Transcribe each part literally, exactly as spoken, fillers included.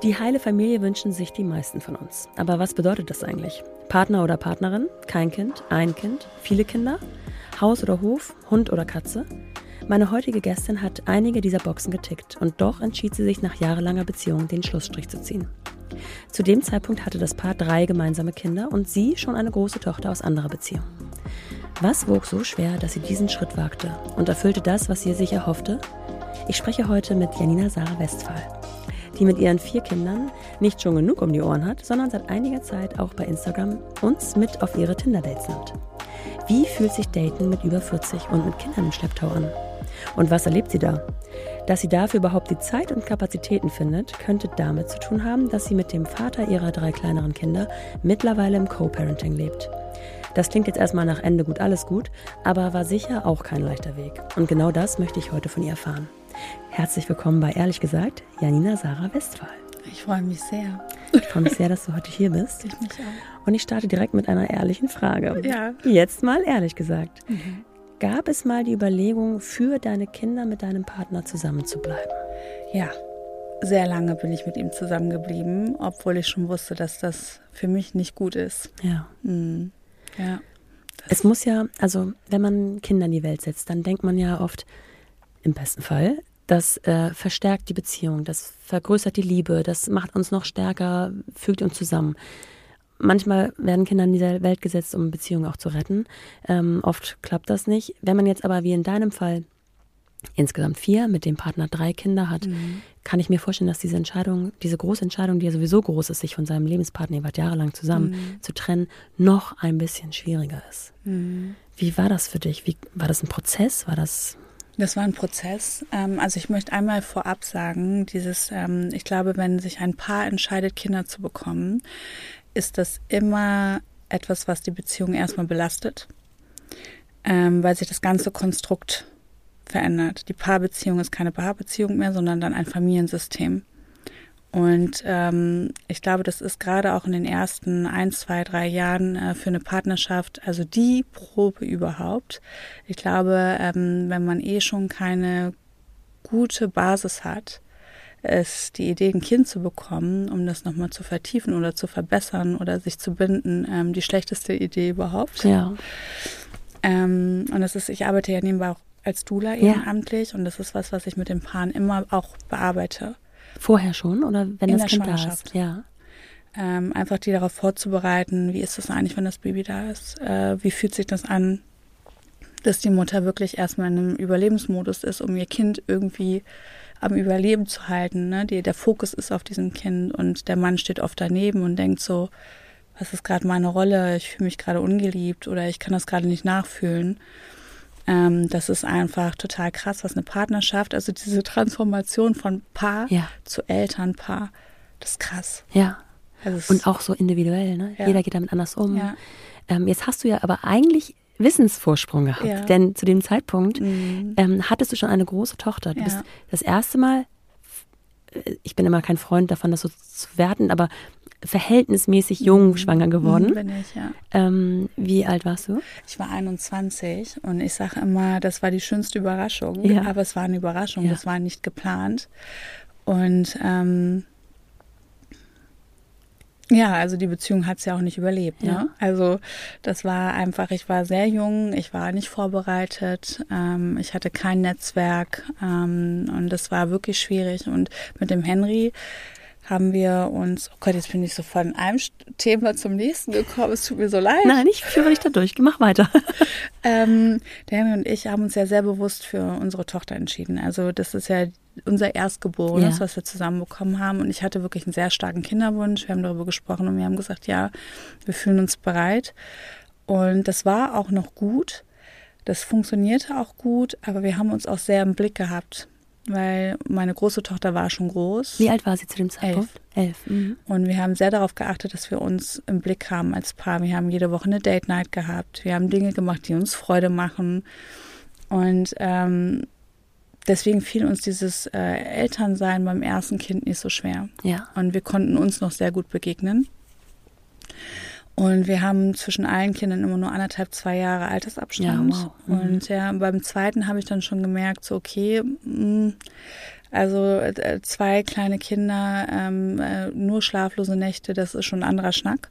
Die heile Familie wünschen sich die meisten von uns. Aber was bedeutet das eigentlich? Partner oder Partnerin? Kein Kind? Ein Kind? Viele Kinder? Haus oder Hof? Hund oder Katze? Meine heutige Gästin hat einige dieser Boxen getickt und doch entschied sie sich nach jahrelanger Beziehung, den Schlussstrich zu ziehen. Zu dem Zeitpunkt hatte das Paar drei gemeinsame Kinder und sie schon eine große Tochter aus anderer Beziehung. Was wog so schwer, dass sie diesen Schritt wagte und erfüllte das, was sie sich erhoffte? Ich spreche heute mit Janina Sarah Westphal, die mit ihren vier Kindern nicht schon genug um die Ohren hat, sondern seit einiger Zeit auch bei Instagram uns mit auf ihre Tinder-Dates nimmt. Wie fühlt sich Daten mit über vierzig und mit Kindern im Schlepptau an? Und was erlebt sie da? Dass sie dafür überhaupt die Zeit und Kapazitäten findet, könnte damit zu tun haben, dass sie mit dem Vater ihrer drei kleineren Kinder mittlerweile im Co-Parenting lebt. Das klingt jetzt erstmal nach Ende gut, alles gut, aber war sicher auch kein leichter Weg. Und genau das möchte ich heute von ihr erfahren. Herzlich willkommen bei Ehrlich gesagt, Janina Sarah Westphal. Ich freue mich sehr. Ich freue mich sehr, dass du heute hier bist. Ich mich auch. Und ich starte direkt mit einer ehrlichen Frage. Ja. Jetzt mal ehrlich gesagt. Mhm. Gab es mal die Überlegung, für deine Kinder mit deinem Partner zusammenzubleiben? Ja, sehr lange bin ich mit ihm zusammengeblieben, obwohl ich schon wusste, dass das für mich nicht gut ist. Ja. Mhm. Ja. Es muss ja, also wenn man Kinder in die Welt setzt, dann denkt man ja oft, im besten Fall, das äh, verstärkt die Beziehung, das vergrößert die Liebe, das macht uns noch stärker, fügt uns zusammen. Manchmal werden Kinder in diese Welt gesetzt, um Beziehungen auch zu retten. Ähm, oft klappt das nicht. Wenn man jetzt aber wie in deinem Fall insgesamt vier, mit dem Partner drei Kinder hat, mhm. kann ich mir vorstellen, dass diese Entscheidung, diese große Entscheidung, die ja sowieso groß ist, sich von seinem Lebenspartner, ihr wart jahrelang zusammen, mhm. zu trennen, noch ein bisschen schwieriger ist. Mhm. Wie war das für dich? Wie, war das ein Prozess? War das... Das war ein Prozess. Also ich möchte einmal vorab sagen, dieses, ich glaube, wenn sich ein Paar entscheidet, Kinder zu bekommen, ist das immer etwas, was die Beziehung erstmal belastet, weil sich das ganze Konstrukt verändert. Die Paarbeziehung ist keine Paarbeziehung mehr, sondern dann ein Familiensystem. Und ähm, ich glaube, das ist gerade auch in den ersten ein, zwei, drei Jahren äh, für eine Partnerschaft, also die Probe überhaupt. Ich glaube, ähm, wenn man eh schon keine gute Basis hat, ist die Idee, ein Kind zu bekommen, um das nochmal zu vertiefen oder zu verbessern oder sich zu binden, ähm, die schlechteste Idee überhaupt. Ja. Ähm, und das ist, ich arbeite ja nebenbei auch als Doula ehrenamtlich ja. und das ist was, was ich mit den Paaren immer auch bearbeite. Vorher schon oder wenn in das der Kind da ist? Ja. Ähm, einfach die darauf vorzubereiten, wie ist das eigentlich, wenn das Baby da ist? Äh, wie fühlt sich das an, dass die Mutter wirklich erstmal in einem Überlebensmodus ist, um ihr Kind irgendwie am Überleben zu halten. Ne? Die, der Fokus ist auf diesem Kind und der Mann steht oft daneben und denkt so, was ist gerade meine Rolle? Ich fühle mich gerade ungeliebt oder ich kann das gerade nicht nachfühlen. Ähm, das ist einfach total krass, was eine Partnerschaft, also diese Transformation von Paar ja. zu Elternpaar, das ist krass. Ja, also und auch so individuell, ne? Ja. Jeder geht damit anders um. Ja. Ähm, jetzt hast du ja aber eigentlich Wissensvorsprung gehabt, ja. denn zu dem Zeitpunkt mhm. ähm, hattest du schon eine große Tochter. Du ja. bist das erste Mal, ich bin immer kein Freund davon, das so zu werten, aber verhältnismäßig jung mhm. schwanger geworden. Mhm, bin ich, ja. Ähm, wie alt warst du? Ich war einundzwanzig und ich sage immer, das war die schönste Überraschung. Ja. Aber es war eine Überraschung, ja. das war nicht geplant. Und ähm, ja, also die Beziehung hat es ja auch nicht überlebt. Ja. Ne? Also das war einfach, ich war sehr jung, ich war nicht vorbereitet, ähm, ich hatte kein Netzwerk ähm, und das war wirklich schwierig. Und mit dem Henry haben wir uns, oh Gott, jetzt bin ich so von einem Thema zum nächsten gekommen, es tut mir so leid. Nein, ich führe dich da durch, mach weiter. ähm, der Henry und ich haben uns ja sehr bewusst für unsere Tochter entschieden. Also das ist ja unser Erstgeborenes, ja. was wir zusammen bekommen haben. Und ich hatte wirklich einen sehr starken Kinderwunsch. Wir haben darüber gesprochen und wir haben gesagt, ja, wir fühlen uns bereit. Und das war auch noch gut. Das funktionierte auch gut, aber wir haben uns auch sehr im Blick gehabt. Weil meine große Tochter war schon groß. Wie alt war sie zu dem Zeitpunkt? Elf. Elf. Mhm. Und wir haben sehr darauf geachtet, dass wir uns im Blick haben als Paar. Wir haben jede Woche eine Date Night gehabt. Wir haben Dinge gemacht, die uns Freude machen. Und ähm, deswegen fiel uns dieses äh, Elternsein beim ersten Kind nicht so schwer. Ja. Und wir konnten uns noch sehr gut begegnen. Und wir haben zwischen allen Kindern immer nur anderthalb, zwei Jahre Altersabstand. Ja, wow. Mhm. Und ja, beim zweiten habe ich dann schon gemerkt, so okay, mh, Also äh, zwei kleine Kinder, ähm, äh, nur schlaflose Nächte, das ist schon ein anderer Schnack.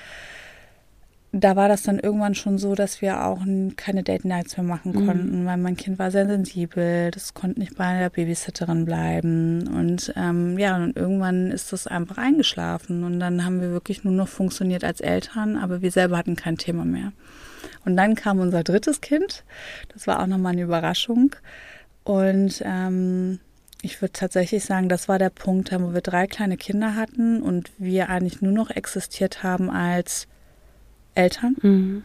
Da war das dann irgendwann schon so, dass wir auch keine Date-Nights mehr machen konnten, mhm. weil mein Kind war sehr sensibel, das konnte nicht bei der Babysitterin bleiben und ähm, ja, und irgendwann ist das einfach eingeschlafen und dann haben wir wirklich nur noch funktioniert als Eltern, aber wir selber hatten kein Thema mehr. Und dann kam unser drittes Kind, das war auch nochmal eine Überraschung und ähm, ich würde tatsächlich sagen, das war der Punkt, wo wir drei kleine Kinder hatten und wir eigentlich nur noch existiert haben als Eltern. Mhm.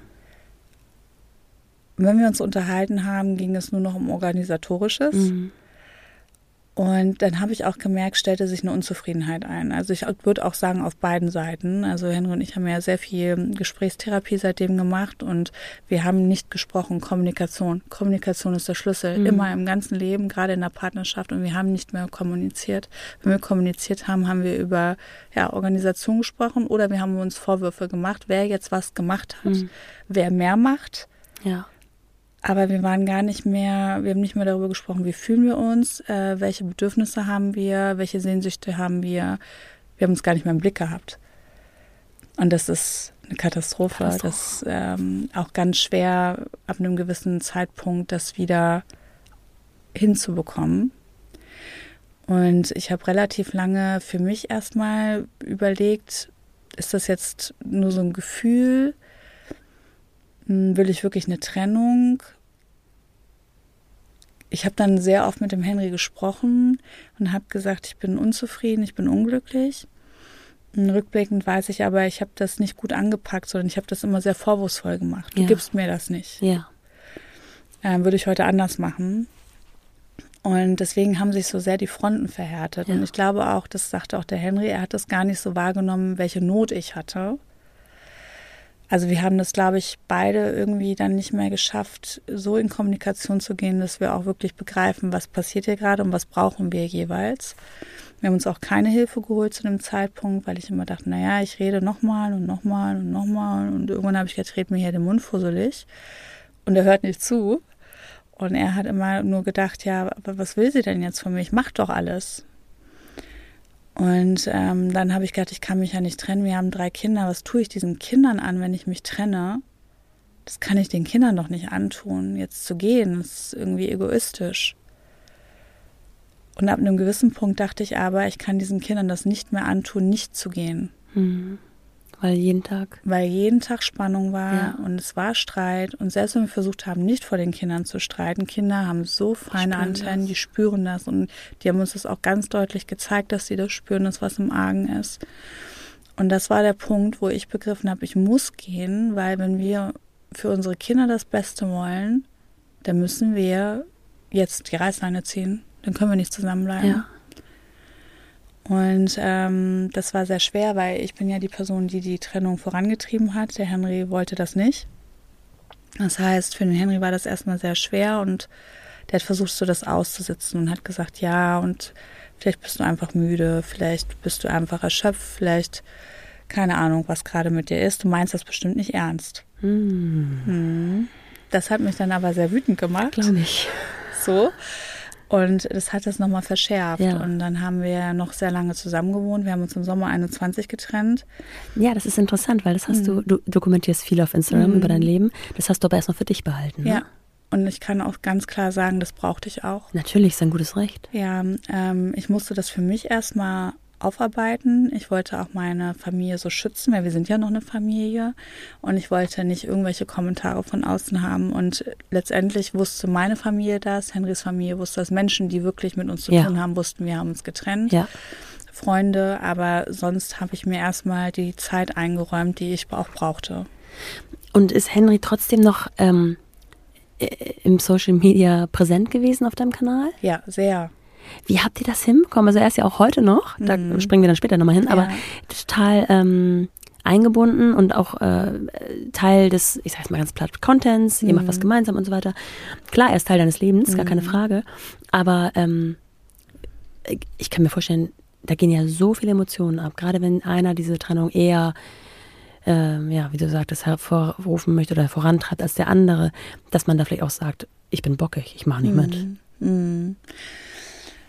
Wenn wir uns unterhalten haben, ging es nur noch um Organisatorisches. Mhm. Und dann habe ich auch gemerkt, stellte sich eine Unzufriedenheit ein. Also ich würde auch sagen, auf beiden Seiten. Also Henry und ich haben ja sehr viel Gesprächstherapie seitdem gemacht und wir haben nicht gesprochen. Kommunikation. Kommunikation ist der Schlüssel. Mhm. Immer im ganzen Leben, gerade in der Partnerschaft. Und wir haben nicht mehr kommuniziert. Wenn wir kommuniziert haben, haben wir über ja, Organisation gesprochen oder wir haben uns Vorwürfe gemacht, wer jetzt was gemacht hat, mhm. wer mehr macht. Ja. Aber wir waren gar nicht mehr, wir haben nicht mehr darüber gesprochen, wie fühlen wir uns, äh, welche Bedürfnisse haben wir, welche Sehnsüchte haben wir. Wir haben uns gar nicht mehr im Blick gehabt. Und das ist eine Katastrophe. Katastrophe. Das ist ähm, auch ganz schwer, ab einem gewissen Zeitpunkt das wieder hinzubekommen. Und ich habe relativ lange für mich erstmal überlegt, ist das jetzt nur so ein Gefühl? Will ich wirklich eine Trennung? Ich habe dann sehr oft mit dem Henry gesprochen und habe gesagt, ich bin unzufrieden, ich bin unglücklich. Und rückblickend weiß ich aber, ich habe das nicht gut angepackt, sondern ich habe das immer sehr vorwurfsvoll gemacht. Du ja. gibst mir das nicht. Ja. Ähm, würde ich heute anders machen. Und deswegen haben sich so sehr die Fronten verhärtet. Ja. Und ich glaube auch, das sagte auch der Henry, er hat das gar nicht so wahrgenommen, welche Not ich hatte. Also wir haben das, glaube ich, beide irgendwie dann nicht mehr geschafft, so in Kommunikation zu gehen, dass wir auch wirklich begreifen, was passiert hier gerade und was brauchen wir jeweils. Wir haben uns auch keine Hilfe geholt zu dem Zeitpunkt, weil ich immer dachte, naja, ich rede nochmal und nochmal und nochmal. Und irgendwann habe ich gedacht, red mir hier den Mund fusselig. Und er hört nicht zu. Und er hat immer nur gedacht, ja, aber was will sie denn jetzt von mir? Ich mach doch alles. Und ähm, dann habe ich gedacht, ich kann mich ja nicht trennen. Wir haben drei Kinder. Was tue ich diesen Kindern an, wenn ich mich trenne? Das kann ich den Kindern doch nicht antun, jetzt zu gehen. Das ist irgendwie egoistisch. Und ab einem gewissen Punkt dachte ich aber, ich kann diesen Kindern das nicht mehr antun, nicht zu gehen. Mhm. Weil jeden Tag? Weil jeden Tag Spannung war ja. und es war Streit. Und selbst wenn wir versucht haben, nicht vor den Kindern zu streiten, Kinder haben so feine Antennen, das. Die spüren das. Und die haben uns das auch ganz deutlich gezeigt, dass sie das spüren, dass was im Argen ist. Und das war der Punkt, wo ich begriffen habe, ich muss gehen, weil wenn wir für unsere Kinder das Beste wollen, dann müssen wir jetzt die Reißleine ziehen. Dann können wir nicht zusammenbleiben. Ja. Und ähm, das war sehr schwer, weil ich bin ja die Person, die die Trennung vorangetrieben hat. Der Henry wollte das nicht. Das heißt, für den Henry war das erstmal sehr schwer und der hat versucht, so das auszusitzen und hat gesagt, ja, und vielleicht bist du einfach müde, vielleicht bist du einfach erschöpft, vielleicht keine Ahnung, was gerade mit dir ist. Du meinst das bestimmt nicht ernst. Hm. Hm. Das hat mich dann aber sehr wütend gemacht. Glaube ich. So. Und das hat das nochmal verschärft. Ja. Und dann haben wir noch sehr lange zusammen gewohnt. Wir haben uns im Sommer einundzwanzig getrennt. Ja, das ist interessant, weil das hast mhm. du, du dokumentierst viel auf Instagram mhm. über dein Leben. Das hast du aber erstmal für dich behalten. Ne? Ja, und ich kann auch ganz klar sagen, das brauchte ich auch. Natürlich, ist ein gutes Recht. Ja, ähm, ich musste das für mich erstmal aufarbeiten. Ich wollte auch meine Familie so schützen, weil wir sind ja noch eine Familie und ich wollte nicht irgendwelche Kommentare von außen haben und letztendlich wusste meine Familie das, Henrys Familie wusste das, Menschen, die wirklich mit uns zu ja. tun haben, wussten, wir haben uns getrennt, ja. Freunde, aber sonst habe ich mir erstmal die Zeit eingeräumt, die ich auch brauchte. Und ist Henry trotzdem noch ähm, im Social Media präsent gewesen auf deinem Kanal? Ja, sehr. Wie habt ihr das hinbekommen? Also er ist ja auch heute noch, da mhm. springen wir dann später nochmal hin, ja. aber total ähm, eingebunden und auch äh, Teil des, ich sag's mal ganz platt, Contents, mhm. ihr macht was gemeinsam und so weiter. Klar, er ist Teil deines Lebens, mhm. gar keine Frage, aber ähm, ich kann mir vorstellen, da gehen ja so viele Emotionen ab, gerade wenn einer diese Trennung eher, ähm, ja, wie du sagtest, hervorrufen möchte oder vorantreibt als der andere, dass man da vielleicht auch sagt, ich bin bockig, ich mache nicht mhm. mit. Mhm.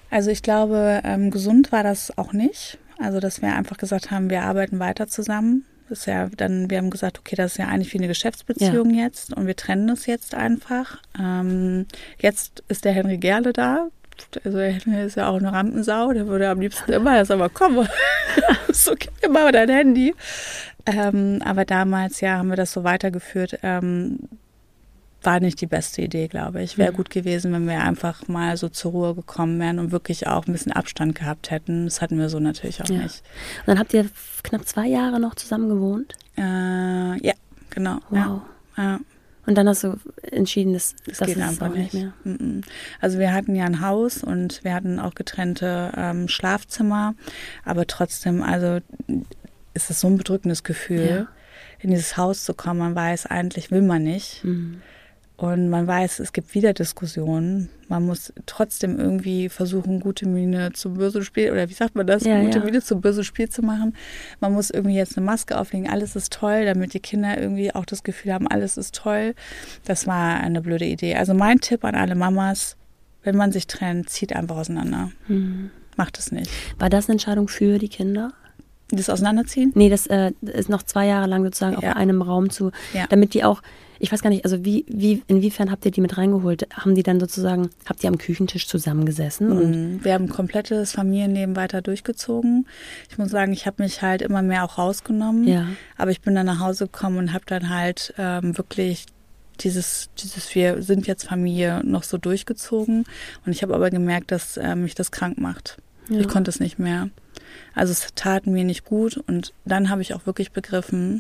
Also ich glaube, ähm, gesund war das auch nicht. Also dass wir einfach gesagt haben, wir arbeiten weiter zusammen. Das ist ja dann, wir haben gesagt, okay, das ist ja eigentlich wie eine Geschäftsbeziehung ja. jetzt und wir trennen das jetzt einfach. Ähm, jetzt ist der Henry Gerle da. Also der Henry ist ja auch eine Rampensau, der würde am liebsten immer, er sagt aber komm, so gib mir mal dein Handy. Ähm, aber damals, ja, haben wir das so weitergeführt. Ähm, war nicht die beste Idee, glaube ich. Wäre mhm. gut gewesen, wenn wir einfach mal so zur Ruhe gekommen wären und wirklich auch ein bisschen Abstand gehabt hätten. Das hatten wir so natürlich auch ja. nicht. Und dann habt ihr knapp zwei Jahre noch zusammen gewohnt? Äh, ja, genau. Wow. Ja. Ja. Und dann hast du entschieden, dass das, das geht einfach nicht mehr. Also wir hatten ja ein Haus und wir hatten auch getrennte ähm, Schlafzimmer, aber trotzdem, also ist es so ein bedrückendes Gefühl, ja. in dieses Haus zu kommen. Man weiß, eigentlich will man nicht. Mhm. Und man weiß, es gibt wieder Diskussionen. Man muss trotzdem irgendwie versuchen, gute Miene zum bösen Spiel, oder wie sagt man das? Ja, gute ja. Miene zum bösen Spiel zu machen. Man muss irgendwie jetzt eine Maske auflegen. Alles ist toll, damit die Kinder irgendwie auch das Gefühl haben, alles ist toll. Das war eine blöde Idee. Also mein Tipp an alle Mamas, wenn man sich trennt, zieht einfach auseinander. Mhm. Macht es nicht. War das eine Entscheidung für die Kinder? Das Auseinanderziehen? Nee, das äh, ist noch zwei Jahre lang sozusagen ja. auf einem Raum zu, ja. damit die auch, ich weiß gar nicht, also wie, wie, inwiefern habt ihr die mit reingeholt? Haben die dann sozusagen, habt ihr am Küchentisch zusammengesessen? Mhm. Und wir haben ein komplettes Familienleben weiter durchgezogen. Ich muss sagen, ich habe mich halt immer mehr auch rausgenommen, ja. aber ich bin dann nach Hause gekommen und habe dann halt ähm, wirklich dieses, dieses, wir sind jetzt Familie noch so durchgezogen und ich habe aber gemerkt, dass äh, mich das krank macht. Ja. Ich konnte es nicht mehr. Also es tat mir nicht gut und dann habe ich auch wirklich begriffen,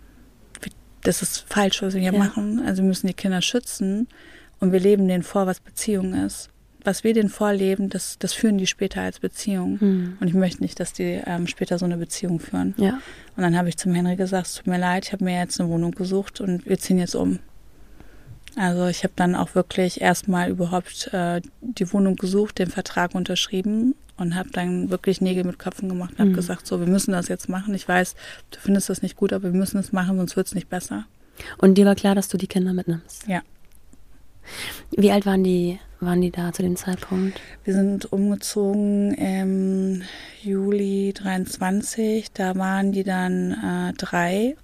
das ist falsch, was wir hier ja. machen. Also wir müssen die Kinder schützen und wir leben denen vor, was Beziehung ist. Was wir denen vorleben, das, das führen die später als Beziehung. Hm. Und ich möchte nicht, dass die ähm, später so eine Beziehung führen. Ja. Und dann habe ich zum Henry gesagt, es tut mir leid, ich habe mir jetzt eine Wohnung gesucht und wir ziehen jetzt um. Also ich habe dann auch wirklich erstmal überhaupt äh, die Wohnung gesucht, den Vertrag unterschrieben und habe dann wirklich Nägel mit Köpfen gemacht und habe mhm. gesagt, so, wir müssen das jetzt machen. Ich weiß, du findest das nicht gut, aber wir müssen es machen, sonst wird es nicht besser. Und dir war klar, dass du die Kinder mitnimmst? Ja. Wie alt waren die, waren die da zu dem Zeitpunkt? Wir sind umgezogen im Juli dreiundzwanzig. Da waren die dann äh, drei,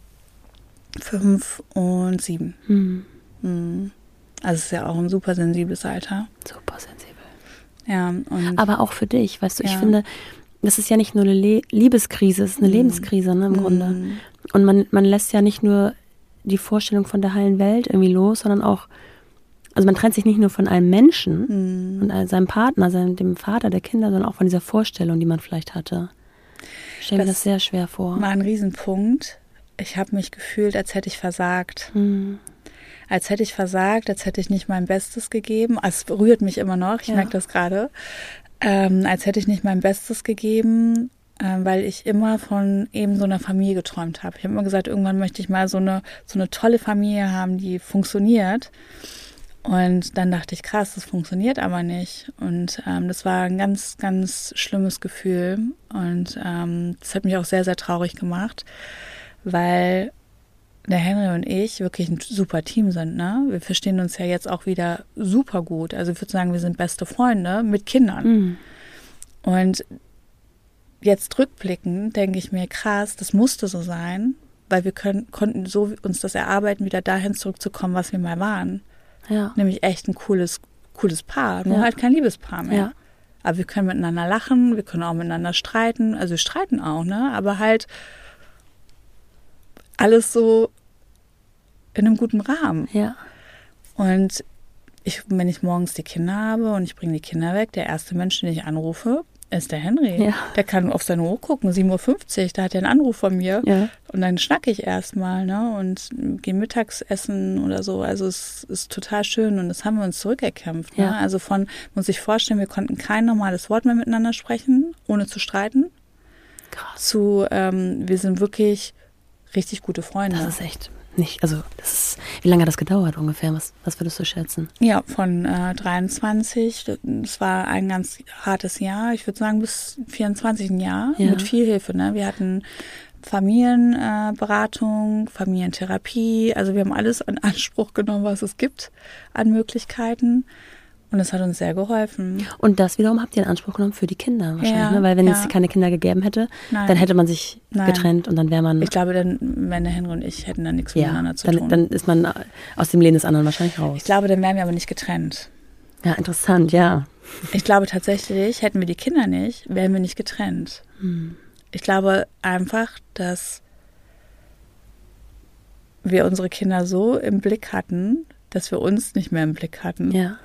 fünf und sieben. Mhm. Mhm. Also es ist ja auch ein super sensibles Alter. Super sensibel. Ja, und aber auch für dich, weißt du, ja. ich finde, das ist ja nicht nur eine Le- Liebeskrise, es ist eine mm. Lebenskrise, ne, im mm. Grunde. Und man, man lässt ja nicht nur die Vorstellung von der heilen Welt irgendwie los, sondern auch, also man trennt sich nicht nur von einem Menschen mm. und seinem Partner, seinem, dem Vater der Kinder, sondern auch von dieser Vorstellung, die man vielleicht hatte. Ich stelle mir das sehr schwer vor. War ein Riesenpunkt. Ich habe mich gefühlt, als hätte ich versagt. Mm. Als hätte ich versagt, als hätte ich nicht mein Bestes gegeben. Es berührt mich immer noch, ich ja. merke das gerade. Ähm, als hätte ich nicht mein Bestes gegeben, äh, weil ich immer von eben so einer Familie geträumt habe. Ich habe immer gesagt, irgendwann möchte ich mal so eine, so eine tolle Familie haben, die funktioniert. Und dann dachte ich, krass, das funktioniert aber nicht. Und ähm, das war ein ganz, ganz schlimmes Gefühl. Und ähm, das hat mich auch sehr, sehr traurig gemacht, weil der Henry und ich wirklich ein super Team sind, ne? Wir verstehen uns ja jetzt auch wieder super gut. Also ich würde sagen, wir sind beste Freunde mit Kindern. Mhm. Und jetzt rückblickend denke ich mir, krass, das musste so sein, weil wir können, konnten so uns das erarbeiten, wieder dahin zurückzukommen, was wir mal waren. Ja. Nämlich echt ein cooles, cooles Paar, nur ja. halt kein Liebespaar mehr. Ja. Aber wir können miteinander lachen, wir können auch miteinander streiten. Also wir streiten auch, ne? Aber halt alles so in einem guten Rahmen. Ja. Und ich, wenn ich morgens die Kinder habe und ich bringe die Kinder weg, der erste Mensch, den ich anrufe, ist der Henry. Ja. Der kann auf seine Uhr gucken, sieben Uhr fünfzig, da hat er einen Anruf von mir. Ja. Und dann schnacke ich erstmal, ne, und gehe mittags essen oder so. Also es ist total schön und das haben wir uns zurückerkämpft. Ne? Ja. Also von, muss ich vorstellen, wir konnten kein normales Wort mehr miteinander sprechen, ohne zu streiten. Krass. Zu, ähm, wir sind wirklich richtig gute Freunde. Das ist echt nicht, also das ist, wie lange hat das gedauert ungefähr? Was, was würdest du schätzen? Ja, von äh, dreiundzwanzig, das war ein ganz hartes Jahr, ich würde sagen bis vierundzwanzig ein Jahr, ja. Mit viel Hilfe. Ne? Wir hatten Familienberatung, äh, Familientherapie, also wir haben alles in Anspruch genommen, was es gibt an Möglichkeiten. Und das hat uns sehr geholfen. Und das wiederum habt ihr in Anspruch genommen für die Kinder wahrscheinlich, Ja, ne? Weil wenn ja. es keine Kinder gegeben hätte, Nein. dann hätte man sich Nein. getrennt und dann wäre man... Ich glaube, dann, wenn der Henry und ich hätten dann nichts ja, miteinander zu dann, tun. dann ist man aus dem Leben des anderen wahrscheinlich raus. Ich glaube, dann wären wir aber nicht getrennt. Ja, interessant, ja. Ich glaube tatsächlich, hätten wir die Kinder nicht, wären wir nicht getrennt. Hm. Ich glaube einfach, dass wir unsere Kinder so im Blick hatten, dass wir uns nicht mehr im Blick hatten. Ja.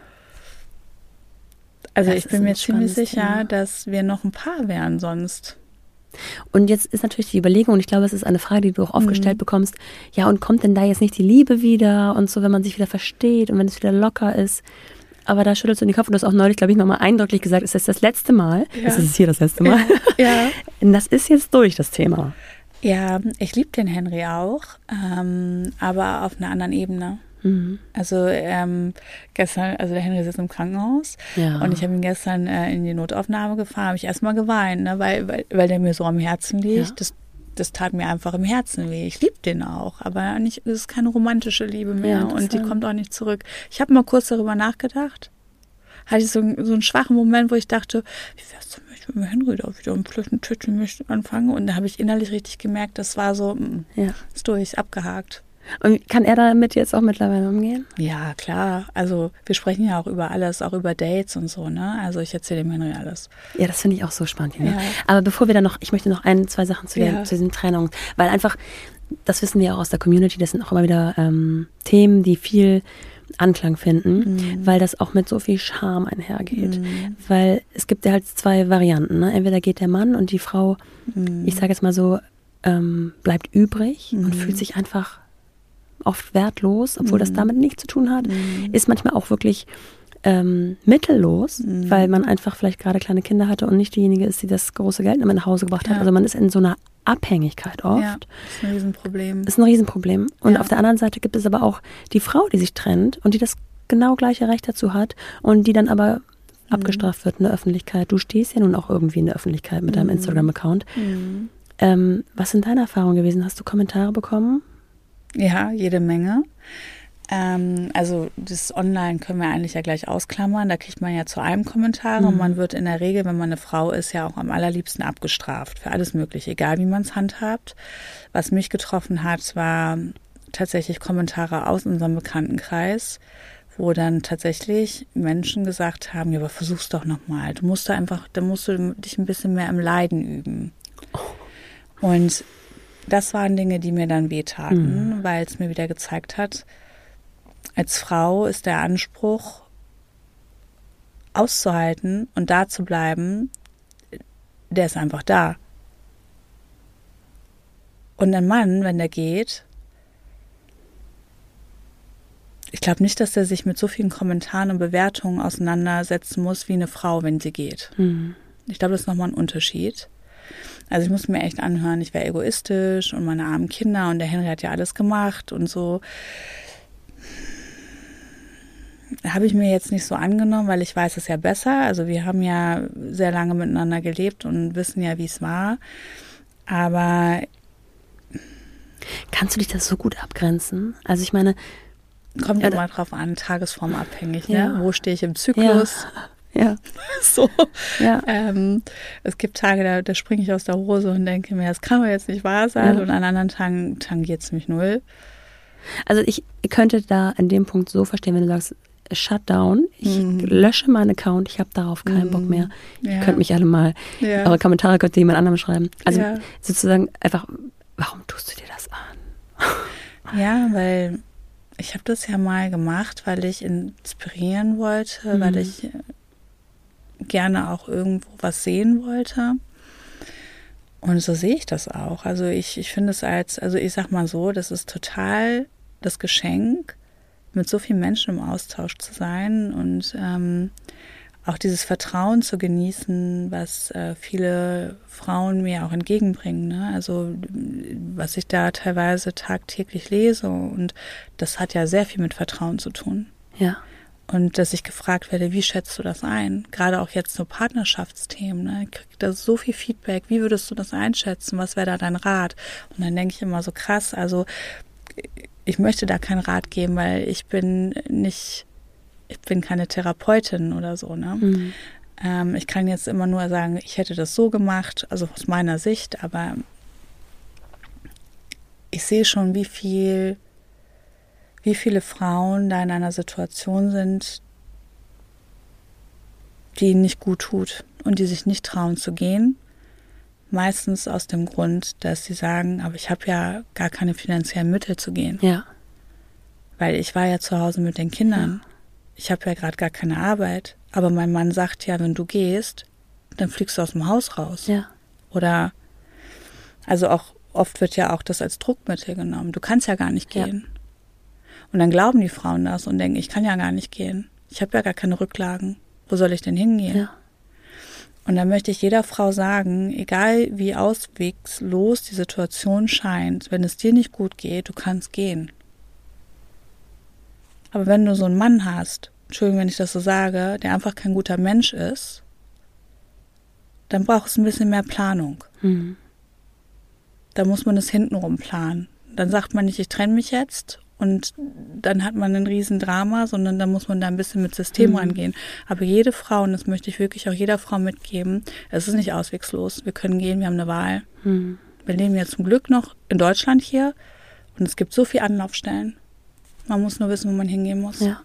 Also Das ich ist bin ein mir ziemlich spannendes sicher, Thema. dass wir noch ein Paar wären sonst. Und jetzt ist natürlich die Überlegung, und ich glaube, es ist eine Frage, die du auch oft Mhm. gestellt bekommst, ja, und kommt denn da jetzt nicht die Liebe wieder und so, wenn man sich wieder versteht und wenn es wieder locker ist? Aber da schüttelst du den Kopf und du hast auch neulich, glaube ich, nochmal eindrücklich gesagt, es ist das letzte Mal, Ja. es ist hier das letzte Mal. Ja. Und das ist jetzt durch, das Thema. Ja, ich liebe den Henry auch, ähm, aber auf einer anderen Ebene. Mhm. Also ähm, gestern, also der Henry sitzt im Krankenhaus Ja. und ich habe ihn gestern äh, in die Notaufnahme gefahren, habe ich erstmal geweint, ne, weil, weil, weil der mir so am Herzen liegt. Ja. Das, das tat mir einfach im Herzen weh. Ich liebe den auch, aber nicht, es ist keine romantische Liebe mehr Ja, und die interessant. kommt auch nicht zurück. Ich habe mal kurz darüber nachgedacht. Hatte ich so, so einen schwachen Moment, wo ich dachte, wie wär's denn, wenn wir Henry da wieder und vielleicht ein Tütchen mich anfange? Und da habe ich innerlich richtig gemerkt, das war so, mm, Ja. ist durch, abgehakt. Und kann er damit jetzt auch mittlerweile umgehen? Ja, klar. Also wir sprechen ja auch über alles, auch über Dates und so, ne? Also ich erzähle dem Henry alles. Ja, das finde ich auch so spannend. Ne? Ja. Aber bevor wir dann noch, ich möchte noch ein, zwei Sachen zu, der, Ja. zu diesen Trennungen, weil einfach, das wissen wir auch aus der Community, das sind auch immer wieder ähm, Themen, die viel Anklang finden, Mhm. weil das auch mit so viel Scham einhergeht. Mhm. Weil es gibt ja halt zwei Varianten. Ne? Entweder geht der Mann und die Frau, Mhm. ich sage jetzt mal so, ähm, bleibt übrig und Mhm. fühlt sich einfach oft wertlos, obwohl das Mhm. damit nichts zu tun hat. Mhm. Ist manchmal auch wirklich ähm, mittellos, Mhm. weil man einfach vielleicht gerade kleine Kinder hatte und nicht diejenige ist, die das große Geld immer nach Hause gebracht hat. Ja. Also man ist in so einer Abhängigkeit oft. Ja, das ist ein Riesenproblem. Das ist ein Riesenproblem. Und Ja. auf der anderen Seite gibt es aber auch die Frau, die sich trennt und die das genau gleiche Recht dazu hat und die dann aber Mhm. abgestraft wird in der Öffentlichkeit. Du stehst ja nun auch irgendwie in der Öffentlichkeit mit deinem Mhm. Instagram-Account. Mhm. Ähm, was sind deine Erfahrungen gewesen? Hast du Kommentare bekommen? Ja, jede Menge. Ähm, also das Online können wir eigentlich ja gleich ausklammern. Da kriegt man ja zu allem Kommentare. Mhm. Und man wird in der Regel, wenn man eine Frau ist, ja auch am allerliebsten abgestraft. Für alles Mögliche, egal wie man es handhabt. Was mich getroffen hat, war tatsächlich Kommentare aus unserem Bekanntenkreis, wo dann tatsächlich Menschen gesagt haben, ja, aber versuch's doch nochmal. Du musst da einfach, da musst du dich ein bisschen mehr im Leiden üben. Und das waren Dinge, die mir dann wehtaten, Mhm. weil es mir wieder gezeigt hat, als Frau ist der Anspruch, auszuhalten und da zu bleiben, der ist einfach da. Und ein Mann, wenn der geht, ich glaube nicht, dass er sich mit so vielen Kommentaren und Bewertungen auseinandersetzen muss wie eine Frau, wenn sie geht. Mhm. Ich glaube, das ist nochmal ein Unterschied. Also ich musste mir echt anhören, ich wäre egoistisch und meine armen Kinder und der Henry hat ja alles gemacht und so. Habe ich mir jetzt nicht so angenommen, weil ich weiß es ja besser. Also wir haben ja sehr lange miteinander gelebt und wissen ja, wie es war. Aber Kannst du dich das so gut abgrenzen? Also ich meine, kommt Ja, immer drauf an, tagesformabhängig, ne? Ja. Wo stehe ich im Zyklus? ja, So. ja. Ähm, es gibt Tage, da, da springe ich aus der Hose und denke mir, das kann doch jetzt nicht wahr sein. Ja. Und an anderen Tagen tangiert es mich null. Also ich könnte da an dem Punkt so verstehen, wenn du sagst, Shutdown, ich Mhm. lösche meinen Account, ich habe darauf keinen Mhm. Bock mehr. Ja. Ihr könnt mich alle mal, Ja. eure Kommentare könnt ihr jemand anderem schreiben. Also Ja. sozusagen einfach, warum tust du dir das an? Ja, weil ich habe das ja mal gemacht, weil ich inspirieren wollte, Mhm. weil ich äh, gerne auch irgendwo was sehen wollte. Und so sehe ich das auch. Also ich, ich finde es als, also ich sag mal so, das ist total das Geschenk, mit so vielen Menschen im Austausch zu sein und ähm, auch dieses Vertrauen zu genießen, was äh, viele Frauen mir auch entgegenbringen. Ne? Also was ich da teilweise tagtäglich lese und das hat ja sehr viel mit Vertrauen zu tun. Ja. Und dass ich gefragt werde, wie schätzt du das ein? Gerade auch jetzt so Partnerschaftsthemen. Ne? Ich kriege da so viel Feedback. Wie würdest du das einschätzen? Was wäre da dein Rat? Und dann denke ich immer so krass, also ich möchte da keinen Rat geben, weil ich bin nicht, ich bin keine Therapeutin oder so, ne? Mhm. Ähm, ich kann jetzt immer nur sagen, ich hätte das so gemacht, also aus meiner Sicht, aber ich sehe schon, wie viel, wie viele Frauen da in einer Situation sind, die ihnen nicht gut tut und die sich nicht trauen zu gehen. Meistens aus dem Grund, dass sie sagen, aber ich habe ja gar keine finanziellen Mittel zu gehen. Ja. Weil ich war ja zu Hause mit den Kindern. Ja. Ich habe ja gerade gar keine Arbeit. Aber mein Mann sagt ja, wenn du gehst, dann fliegst du aus dem Haus raus. Ja. Oder, also auch oft wird ja auch das als Druckmittel genommen. Du kannst ja gar nicht gehen. Ja. Und dann glauben die Frauen das und denken, ich kann ja gar nicht gehen. Ich habe ja gar keine Rücklagen. Wo soll ich denn hingehen? Ja. Und da möchte ich jeder Frau sagen, egal wie auswegslos die Situation scheint, wenn es dir nicht gut geht, du kannst gehen. Aber wenn du so einen Mann hast, Entschuldigung, wenn ich das so sage, der einfach kein guter Mensch ist, dann braucht es ein bisschen mehr Planung. Mhm. Da muss man es hintenrum planen. Dann sagt man nicht, ich trenne mich jetzt und dann hat man ein Riesendrama, sondern da muss man da ein bisschen mit System mhm. rangehen. Aber jede Frau, und das möchte ich wirklich auch jeder Frau mitgeben, es ist nicht auswegslos. Wir können gehen, wir haben eine Wahl. Mhm. Wir leben ja zum Glück noch in Deutschland hier und es gibt so viele Anlaufstellen. Man muss nur wissen, wo man hingehen muss. Ja.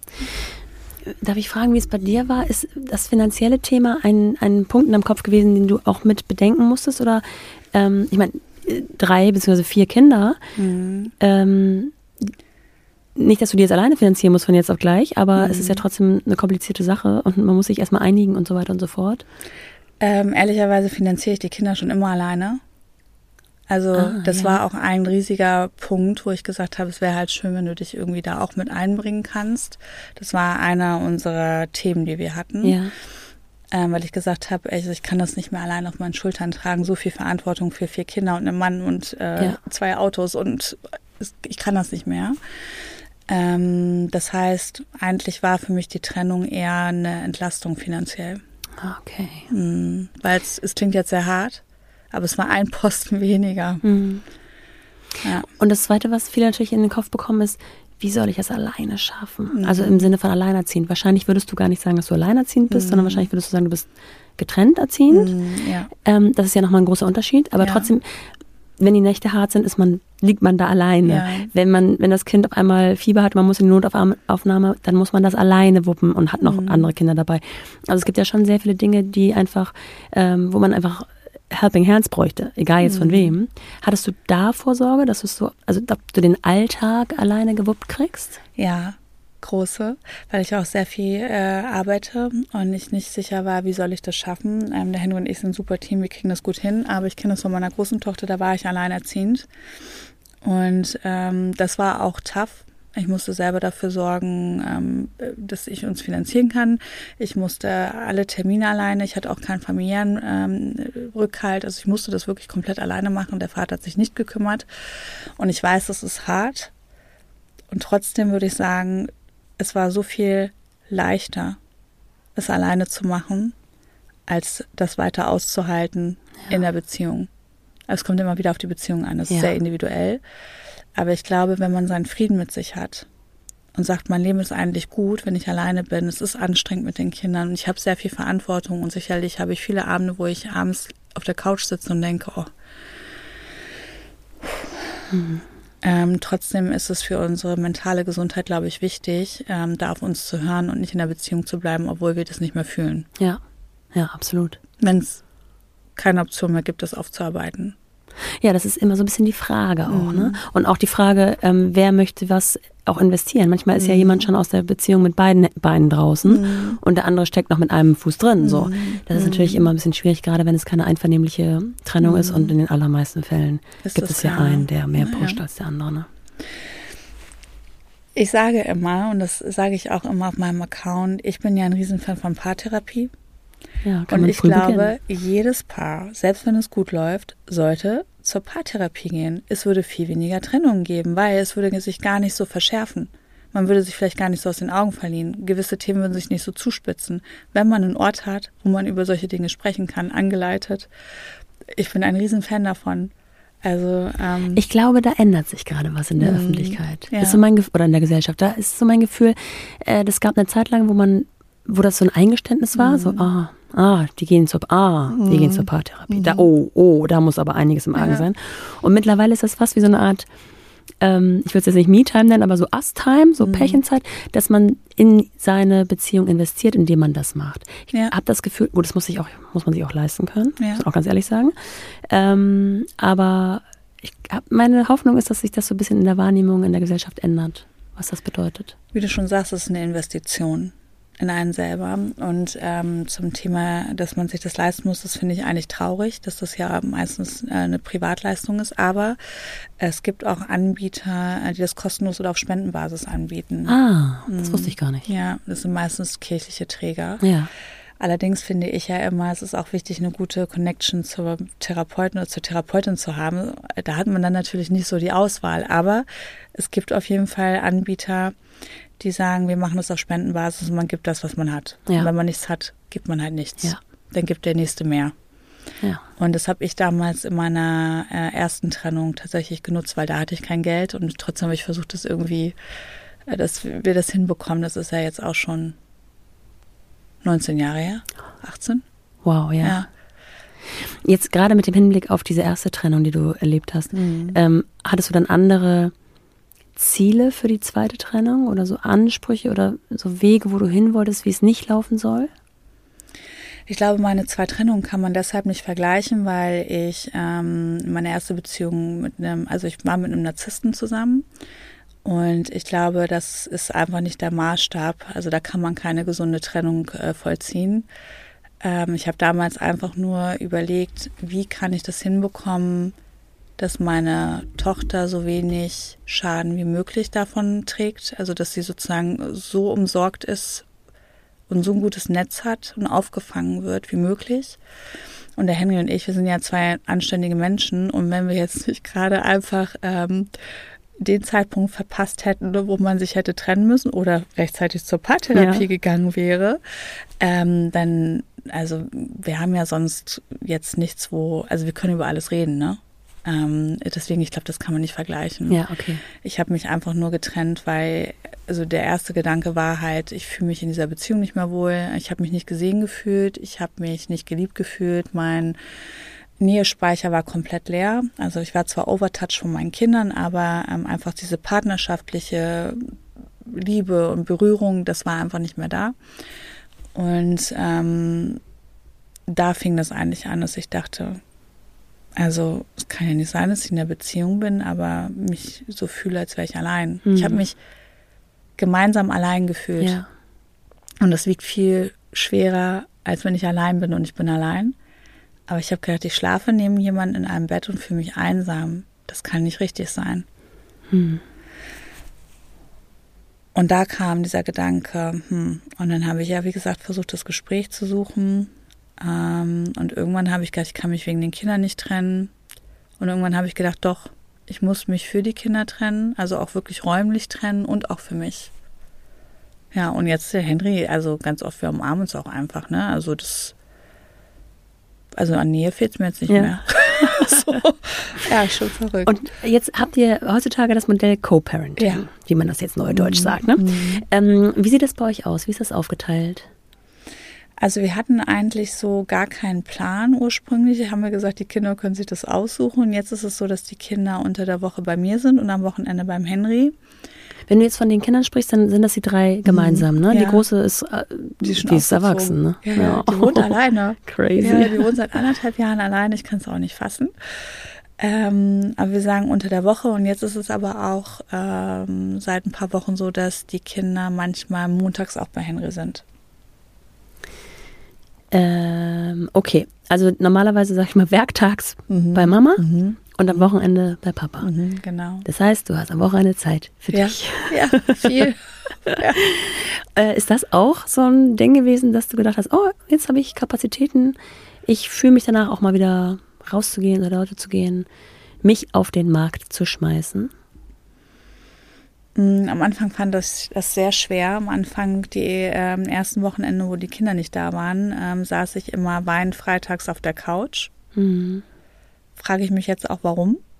Darf ich fragen, wie es bei dir war? Ist das finanzielle Thema ein, ein Punkt in deinem Kopf gewesen, den du auch mit bedenken musstest? Oder, ähm, ich meine, drei bzw. vier Kinder, mhm. ähm, nicht, dass du die jetzt alleine finanzieren musst von jetzt auf gleich, aber mhm. es ist ja trotzdem eine komplizierte Sache und man muss sich erstmal einigen und so weiter und so fort. Ähm, ehrlicherweise finanziere ich die Kinder schon immer alleine. Also ah, das ja. war auch ein riesiger Punkt, wo ich gesagt habe, es wäre halt schön, wenn du dich irgendwie da auch mit einbringen kannst. Das war einer unserer Themen, die wir hatten. Ja. Ähm, weil ich gesagt habe, also ich kann das nicht mehr allein auf meinen Schultern tragen, so viel Verantwortung für vier Kinder und einen Mann und äh, ja. zwei Autos und ich kann das nicht mehr. Ähm, das heißt, eigentlich war für mich die Trennung eher eine Entlastung finanziell. Okay. Mhm, weil es, es klingt jetzt sehr hart, aber es war ein Posten weniger. Mhm. Ja. Und das Zweite, was viele natürlich in den Kopf bekommen, ist, wie soll ich das alleine schaffen? Mhm. Also im Sinne von alleinerziehend. Wahrscheinlich würdest du gar nicht sagen, dass du alleinerziehend bist, mhm. sondern wahrscheinlich würdest du sagen, du bist getrennt erziehend. Mhm, ja. Ähm, das ist ja nochmal ein großer Unterschied. Aber ja. trotzdem, wenn die Nächte hart sind, ist man, liegt man da alleine. Ja. Wenn man, wenn das Kind auf einmal Fieber hat, man muss in die Notaufnahme, dann muss man das alleine wuppen und hat noch mhm. andere Kinder dabei. Also es gibt ja schon sehr viele Dinge, die einfach, ähm, wo man einfach Helping Hands bräuchte, egal jetzt von mhm. wem. Hattest du da Vorsorge, dass du so, also ob du den Alltag alleine gewuppt kriegst? Ja, große, weil ich auch sehr viel äh, arbeite und ich nicht sicher war, wie soll ich das schaffen. Ähm, der Henry und ich sind ein super Team, wir kriegen das gut hin, aber ich kenne das von meiner großen Tochter, da war ich alleinerziehend und ähm, das war auch tough. Ich musste selber dafür sorgen, ähm, dass ich uns finanzieren kann. Ich musste alle Termine alleine, ich hatte auch keinen familiären ähm, Rückhalt, also ich musste das wirklich komplett alleine machen. Der Vater hat sich nicht gekümmert und ich weiß, das ist hart und trotzdem würde ich sagen, es war so viel leichter, es alleine zu machen, als das weiter auszuhalten ja. in der Beziehung. Es kommt immer wieder auf die Beziehung an, es ist ja. sehr individuell. Aber ich glaube, wenn man seinen Frieden mit sich hat und sagt, mein Leben ist eigentlich gut, wenn ich alleine bin, es ist anstrengend mit den Kindern und ich habe sehr viel Verantwortung und sicherlich habe ich viele Abende, wo ich abends auf der Couch sitze und denke, oh. Mhm. Ähm, trotzdem ist es für unsere mentale Gesundheit, glaube ich, wichtig, ähm, da auf uns zu hören und nicht in der Beziehung zu bleiben, obwohl wir das nicht mehr fühlen. Ja, ja, absolut. Wenn es keine Option mehr gibt, das aufzuarbeiten. Ja, das ist immer so ein bisschen die Frage auch, mhm. ne? Und auch die Frage, ähm, wer möchte was auch investieren. Manchmal ist mhm. ja jemand schon aus der Beziehung mit beiden Beinen draußen mhm. und der andere steckt noch mit einem Fuß drin. Mhm. So, das ist mhm. natürlich immer ein bisschen schwierig, gerade wenn es keine einvernehmliche Trennung mhm. ist und in den allermeisten Fällen ist gibt es ja klar. einen, der mehr pusht ja. als der andere. Ne? Ich sage immer, und das sage ich auch immer auf meinem Account, ich bin ja ein Riesenfan von Paartherapie. Ja, kann und man ich glaube, beginnen. jedes Paar, selbst wenn es gut läuft, sollte zur Paartherapie gehen. Es würde viel weniger Trennungen geben, weil es würde sich gar nicht so verschärfen. Man würde sich vielleicht gar nicht so aus den Augen verlieren. Gewisse Themen würden sich nicht so zuspitzen. Wenn man einen Ort hat, wo man über solche Dinge sprechen kann, angeleitet. Ich bin ein Riesenfan davon. Also ähm, ich glaube, da ändert sich gerade was in der mh, Öffentlichkeit. ja. Ist so mein Gefühl, oder in der Gesellschaft. Da ist so mein Gefühl, äh, das gab eine Zeit lang, wo man, wo das so ein Eingeständnis war, Mhm. so, ah, ah, die gehen zur, ah, die Mhm. gehen zur Paartherapie. Mhm. Da, oh, oh, da muss aber einiges im Argen Ja. sein. Und mittlerweile ist das fast wie so eine Art, ähm, ich würde es jetzt nicht Me-Time nennen, aber so Us-Time, so Mhm. Pärchenzeit, dass man in seine Beziehung investiert, indem man das macht. Ich Ja. habe das Gefühl, gut, das muss, ich auch, muss man sich auch leisten können, Ja. muss man auch ganz ehrlich sagen. Ähm, aber ich hab, meine Hoffnung ist, dass sich das so ein bisschen in der Wahrnehmung in der Gesellschaft ändert, was das bedeutet. Wie du schon sagst, es ist eine Investition in einen selber. Und ähm, zum Thema, dass man sich das leisten muss, das finde ich eigentlich traurig, dass das ja meistens äh, eine Privatleistung ist. Aber es gibt auch Anbieter, die das kostenlos oder auf Spendenbasis anbieten. Ah, das Mhm. wusste ich gar nicht. Ja, das sind meistens kirchliche Träger. Ja. Allerdings finde ich ja immer, es ist auch wichtig, eine gute Connection zur Therapeuten oder zur Therapeutin zu haben. Da hat man dann natürlich nicht so die Auswahl. Aber es gibt auf jeden Fall Anbieter, die sagen, wir machen das auf Spendenbasis und man gibt das, was man hat. Ja. Und wenn man nichts hat, gibt man halt nichts. Ja. Dann gibt der Nächste mehr. Ja. Und das habe ich damals in meiner äh, ersten Trennung tatsächlich genutzt, weil da hatte ich kein Geld und trotzdem habe ich versucht, das irgendwie, äh, dass wir das hinbekommen. Das ist ja jetzt auch schon neunzehn Jahre her, achtzehn. Wow, ja. Ja. Jetzt gerade mit dem Hinblick auf diese erste Trennung, die du erlebt hast, Mhm. ähm, hattest du dann andere Ziele für die zweite Trennung oder so Ansprüche oder so Wege, wo du hin wolltest, wie es nicht laufen soll? Ich glaube, meine zwei Trennungen kann man deshalb nicht vergleichen, weil ich ähm, meine erste Beziehung mit einem, also ich war mit einem Narzissten zusammen und ich glaube, das ist einfach nicht der Maßstab. Also da kann man keine gesunde Trennung äh, vollziehen. Ähm, ich habe damals einfach nur überlegt, wie kann ich das hinbekommen, dass meine Tochter so wenig Schaden wie möglich davon trägt. Also dass sie sozusagen so umsorgt ist und so ein gutes Netz hat und aufgefangen wird wie möglich. Und der Henry und ich, wir sind ja zwei anständige Menschen. Und wenn wir jetzt nicht gerade einfach ähm, den Zeitpunkt verpasst hätten, wo man sich hätte trennen müssen oder rechtzeitig zur Paartherapie Ja. gegangen wäre, ähm, dann, also wir haben ja sonst jetzt nichts, wo, also wir können über alles reden, ne? Ähm, deswegen, ich glaube, das kann man nicht vergleichen. Ja, okay. Ich habe mich einfach nur getrennt, weil, also der erste Gedanke war halt, ich fühle mich in dieser Beziehung nicht mehr wohl. Ich habe mich nicht gesehen gefühlt, ich habe mich nicht geliebt gefühlt. Mein Nähespeicher war komplett leer. Also ich war zwar overtouched von meinen Kindern, aber ähm, einfach diese partnerschaftliche Liebe und Berührung, das war einfach nicht mehr da. Und ähm, da fing das eigentlich an, dass ich dachte, also es kann ja nicht sein, dass ich in einer Beziehung bin, aber mich so fühle, als wäre ich allein. Mhm. Ich habe mich gemeinsam allein gefühlt. Ja. Und das wiegt viel schwerer, als wenn ich allein bin und ich bin allein. Aber ich habe gedacht, ich schlafe neben jemandem in einem Bett und fühle mich einsam. Das kann nicht richtig sein. Hm. Und da kam dieser Gedanke, hm. Und dann habe ich ja, wie gesagt, versucht, das Gespräch zu suchen. Ähm, und irgendwann habe ich gedacht, ich kann mich wegen den Kindern nicht trennen. Und irgendwann habe ich gedacht, doch, ich muss mich für die Kinder trennen, also auch wirklich räumlich trennen und auch für mich. Ja, und jetzt der Henry, also ganz oft, wir umarmen uns auch einfach, ne? Also das, also an Nähe fehlt es mir jetzt nicht Ja. mehr. So. Ja, schon verrückt. Und jetzt habt ihr heutzutage das Modell Co-Parenting, Ja. wie man das jetzt neudeutsch Mhm. sagt. Ne? Mhm. Ähm, wie sieht das bei euch aus? Wie ist das aufgeteilt? Also wir hatten eigentlich so gar keinen Plan ursprünglich. Haben wir gesagt, die Kinder können sich das aussuchen. Und jetzt ist es so, dass die Kinder unter der Woche bei mir sind und am Wochenende beim Henry. Wenn du jetzt von den Kindern sprichst, dann sind das die drei gemeinsam, ne? Ja. Die große ist, äh, Die die ist schon ist erwachsen, ne? Ja, ja. Die wohnt alleine. Crazy. Ja, die wohnt seit anderthalb Jahren alleine. Ich kann es auch nicht fassen. Ähm, aber wir sagen unter der Woche. Und jetzt ist es aber auch ähm, seit ein paar Wochen so, dass die Kinder manchmal montags auch bei Henry sind. Ähm, okay, also normalerweise sag ich mal werktags Mhm. bei Mama Mhm. und am Wochenende bei Papa. Mhm, genau. Das heißt, du hast am Wochenende Zeit für Ja, dich. ja, viel. Ja. Äh, ist das auch so ein Ding gewesen, dass du gedacht hast, oh, jetzt habe ich Kapazitäten, ich fühle mich danach auch mal wieder rauszugehen oder Leute zu gehen, mich auf den Markt zu schmeißen? Am Anfang fand ich das sehr schwer. Am Anfang, die ähm, ersten Wochenende, wo die Kinder nicht da waren, ähm, saß ich immer weinend freitags auf der Couch. Mhm. Frage ich mich jetzt auch, warum.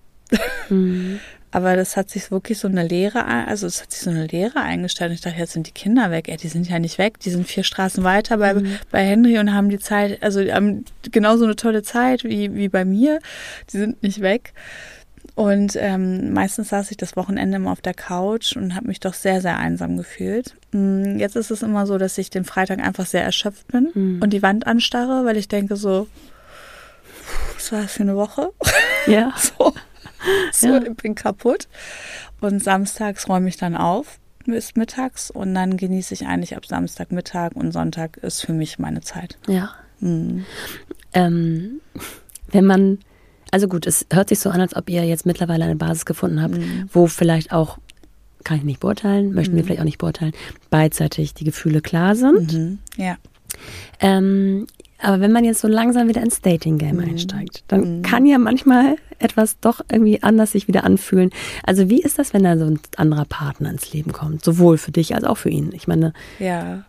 Mhm. Aber das hat sich wirklich so eine Leere, also es hat sich so eine Leere eingestellt. Und ich dachte, jetzt sind die Kinder weg. Ey, die sind ja nicht weg. Die sind vier Straßen weiter bei, mhm. bei Henry und haben die Zeit, also die haben genauso eine tolle Zeit wie, wie bei mir. Die sind nicht weg. Und ähm, meistens saß ich das Wochenende immer auf der Couch und habe mich doch sehr, sehr einsam gefühlt. Jetzt ist es immer so, dass ich den Freitag einfach sehr erschöpft bin mhm. und die Wand anstarre, weil ich denke so, was war das für eine Woche? Ja. so. So, ja. ich bin kaputt. Und samstags räume ich dann auf bis mittags und dann genieße ich eigentlich ab Samstagmittag und Sonntag ist für mich meine Zeit. Ja. Mhm. Ähm, wenn man, also gut, es hört sich so an, als ob ihr jetzt mittlerweile eine Basis gefunden habt, mhm. wo vielleicht auch, kann ich nicht beurteilen, möchten mhm. wir vielleicht auch nicht beurteilen, beidseitig die Gefühle klar sind. Mhm. Ja. Ähm, aber wenn man jetzt so langsam wieder ins Dating-Game mhm. einsteigt, dann mhm. kann ja manchmal etwas doch irgendwie anders sich wieder anfühlen. Also wie ist das, wenn da so ein anderer Partner ins Leben kommt? Sowohl für dich als auch für ihn. Ich meine... Ja,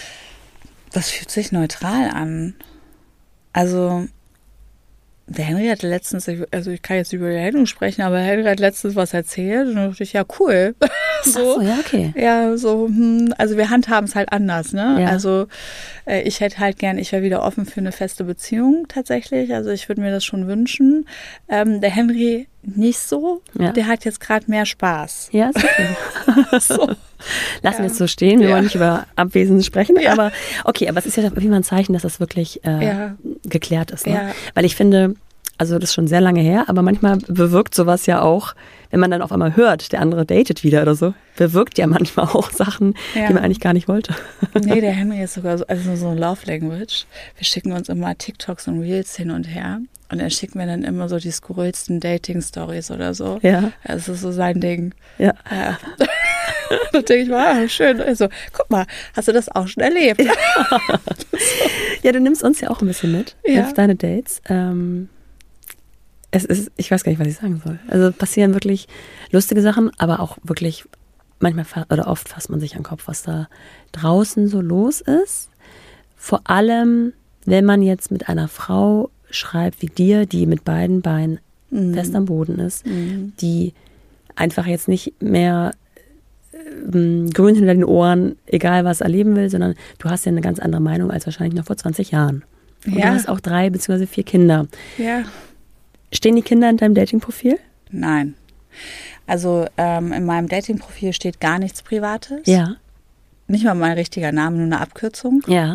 das fühlt sich neutral an. Also... Der Henry hatte letztens, also ich kann jetzt über die Henry sprechen, aber Henry hat letztens was erzählt und da dachte ich, ja, cool. so, Ach so, ja, okay. Ja, so, hm, also wir handhaben es halt anders, ne? Ja. Also äh, ich hätte halt gern, ich wäre wieder offen für eine feste Beziehung tatsächlich, also ich würde mir das schon wünschen. Ähm, der Henry nicht so, ja. Der hat jetzt gerade mehr Spaß. Ja, ist okay. so. Lassen ja. wir es so stehen, wir ja. wollen nicht über Abwesen sprechen, ja. aber okay, aber es ist ja immer ein Zeichen, dass das wirklich äh, ja. geklärt ist. Ne? Ja. Weil ich finde, also das ist schon sehr lange her, aber manchmal bewirkt sowas ja auch, wenn man dann auf einmal hört, der andere datet wieder oder so, bewirkt ja manchmal auch Sachen, ja. die man eigentlich gar nicht wollte. Nee, der Henry ist sogar so, also so ein Love Language. Wir schicken uns immer TikToks und Reels hin und her. Und er schickt mir dann immer so die skurrilsten Dating-Stories oder so. Ja. Das ist so sein Ding. Ja. ja. Da denke ich mal, ah, schön. Also, guck mal, hast du das auch schon erlebt? Ja, ja, du nimmst uns ja auch ein bisschen mit ja. auf deine Dates. Ähm, es ist, ich weiß gar nicht, was ich sagen soll. Also passieren wirklich lustige Sachen, aber auch wirklich manchmal oder oft fasst man sich an den Kopf, was da draußen so los ist. Vor allem, wenn man jetzt mit einer Frau schreibt wie dir, die mit beiden Beinen mhm. fest am Boden ist, mhm. die einfach jetzt nicht mehr ähm, grün hinter den Ohren, egal was erleben will, sondern du hast ja eine ganz andere Meinung als wahrscheinlich noch vor zwanzig Jahren. Und ja. du hast auch drei bzw. vier Kinder. Ja. Stehen die Kinder in deinem Dating-Profil? Nein. Also ähm, in meinem Dating-Profil steht gar nichts Privates. Ja. Nicht mal mein richtiger Name, nur eine Abkürzung. Ja.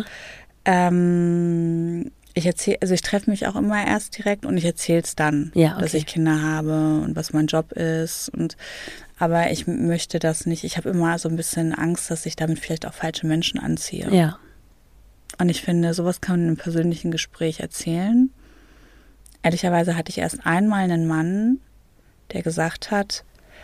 Ähm, ich erzähle, also ich treffe mich auch immer erst direkt und ich erzähle es dann, ja, okay. dass ich Kinder habe und was mein Job ist. Und aber ich möchte das nicht. Ich habe immer so ein bisschen Angst, dass ich damit vielleicht auch falsche Menschen anziehe. Ja. Und ich finde, sowas kann man in einem persönlichen Gespräch erzählen. Ehrlicherweise hatte ich erst einmal einen Mann, der gesagt hat,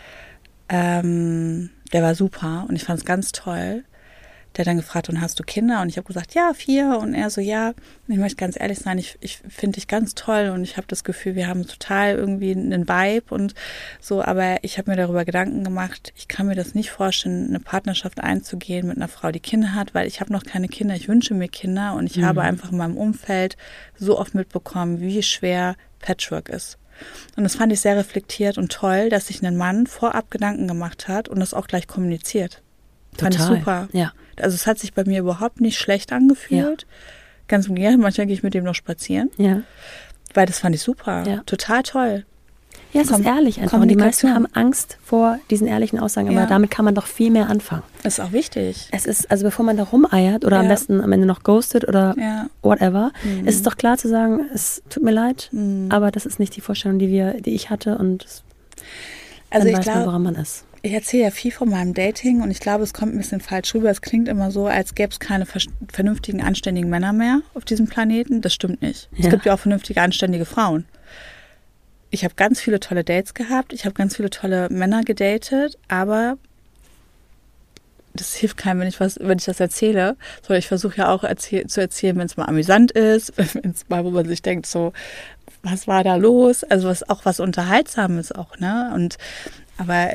ähm, der war super und ich fand es ganz toll. Der hat dann gefragt, und hast du Kinder? Und ich habe gesagt, ja, vier. Und er so, ja. Und ich möchte ganz ehrlich sein, ich, ich finde dich ganz toll und ich habe das Gefühl, wir haben total irgendwie einen Vibe und so. Aber ich habe mir darüber Gedanken gemacht, ich kann mir das nicht vorstellen, eine Partnerschaft einzugehen mit einer Frau, die Kinder hat, weil ich habe noch keine Kinder, ich wünsche mir Kinder und ich mhm. habe einfach in meinem Umfeld so oft mitbekommen, wie schwer Patchwork ist. Und das fand ich sehr reflektiert und toll, dass sich ein Mann vorab Gedanken gemacht hat und das auch gleich kommuniziert. Fand Total. ich super. Ja. Also es hat sich bei mir überhaupt nicht schlecht angefühlt. Ja. Ganz im Gegenteil, manchmal gehe ich mit dem noch spazieren. Ja. Weil das fand ich super. Ja. Total toll. Ja, es Kom- ist ehrlich einfach. Und die meisten haben Angst vor diesen ehrlichen Aussagen, aber ja. damit kann man doch viel mehr anfangen. Das ist auch wichtig. Es ist, also bevor man da rumeiert oder ja. am besten am Ende noch ghostet oder ja. whatever, mhm. ist es doch klar zu sagen, es tut mir leid, mhm. aber das ist nicht die Vorstellung, die wir, die ich hatte und also dann ich weiß glaub, man, woran man ist. Ich erzähle ja viel von meinem Dating und ich glaube, es kommt ein bisschen falsch rüber. Es klingt immer so, als gäbe es keine vernünftigen, anständigen Männer mehr auf diesem Planeten. Das stimmt nicht. Ja. Es gibt ja auch vernünftige, anständige Frauen. Ich habe ganz viele tolle Dates gehabt. Ich habe ganz viele tolle Männer gedatet, aber das hilft keinem, wenn ich was, wenn ich das erzähle. Sondern ich versuche ja auch erzähl- zu erzählen, wenn es mal amüsant ist, wenn es mal, wo man sich denkt, so, was war da los? Also was auch was Unterhaltsames auch, ne? Und aber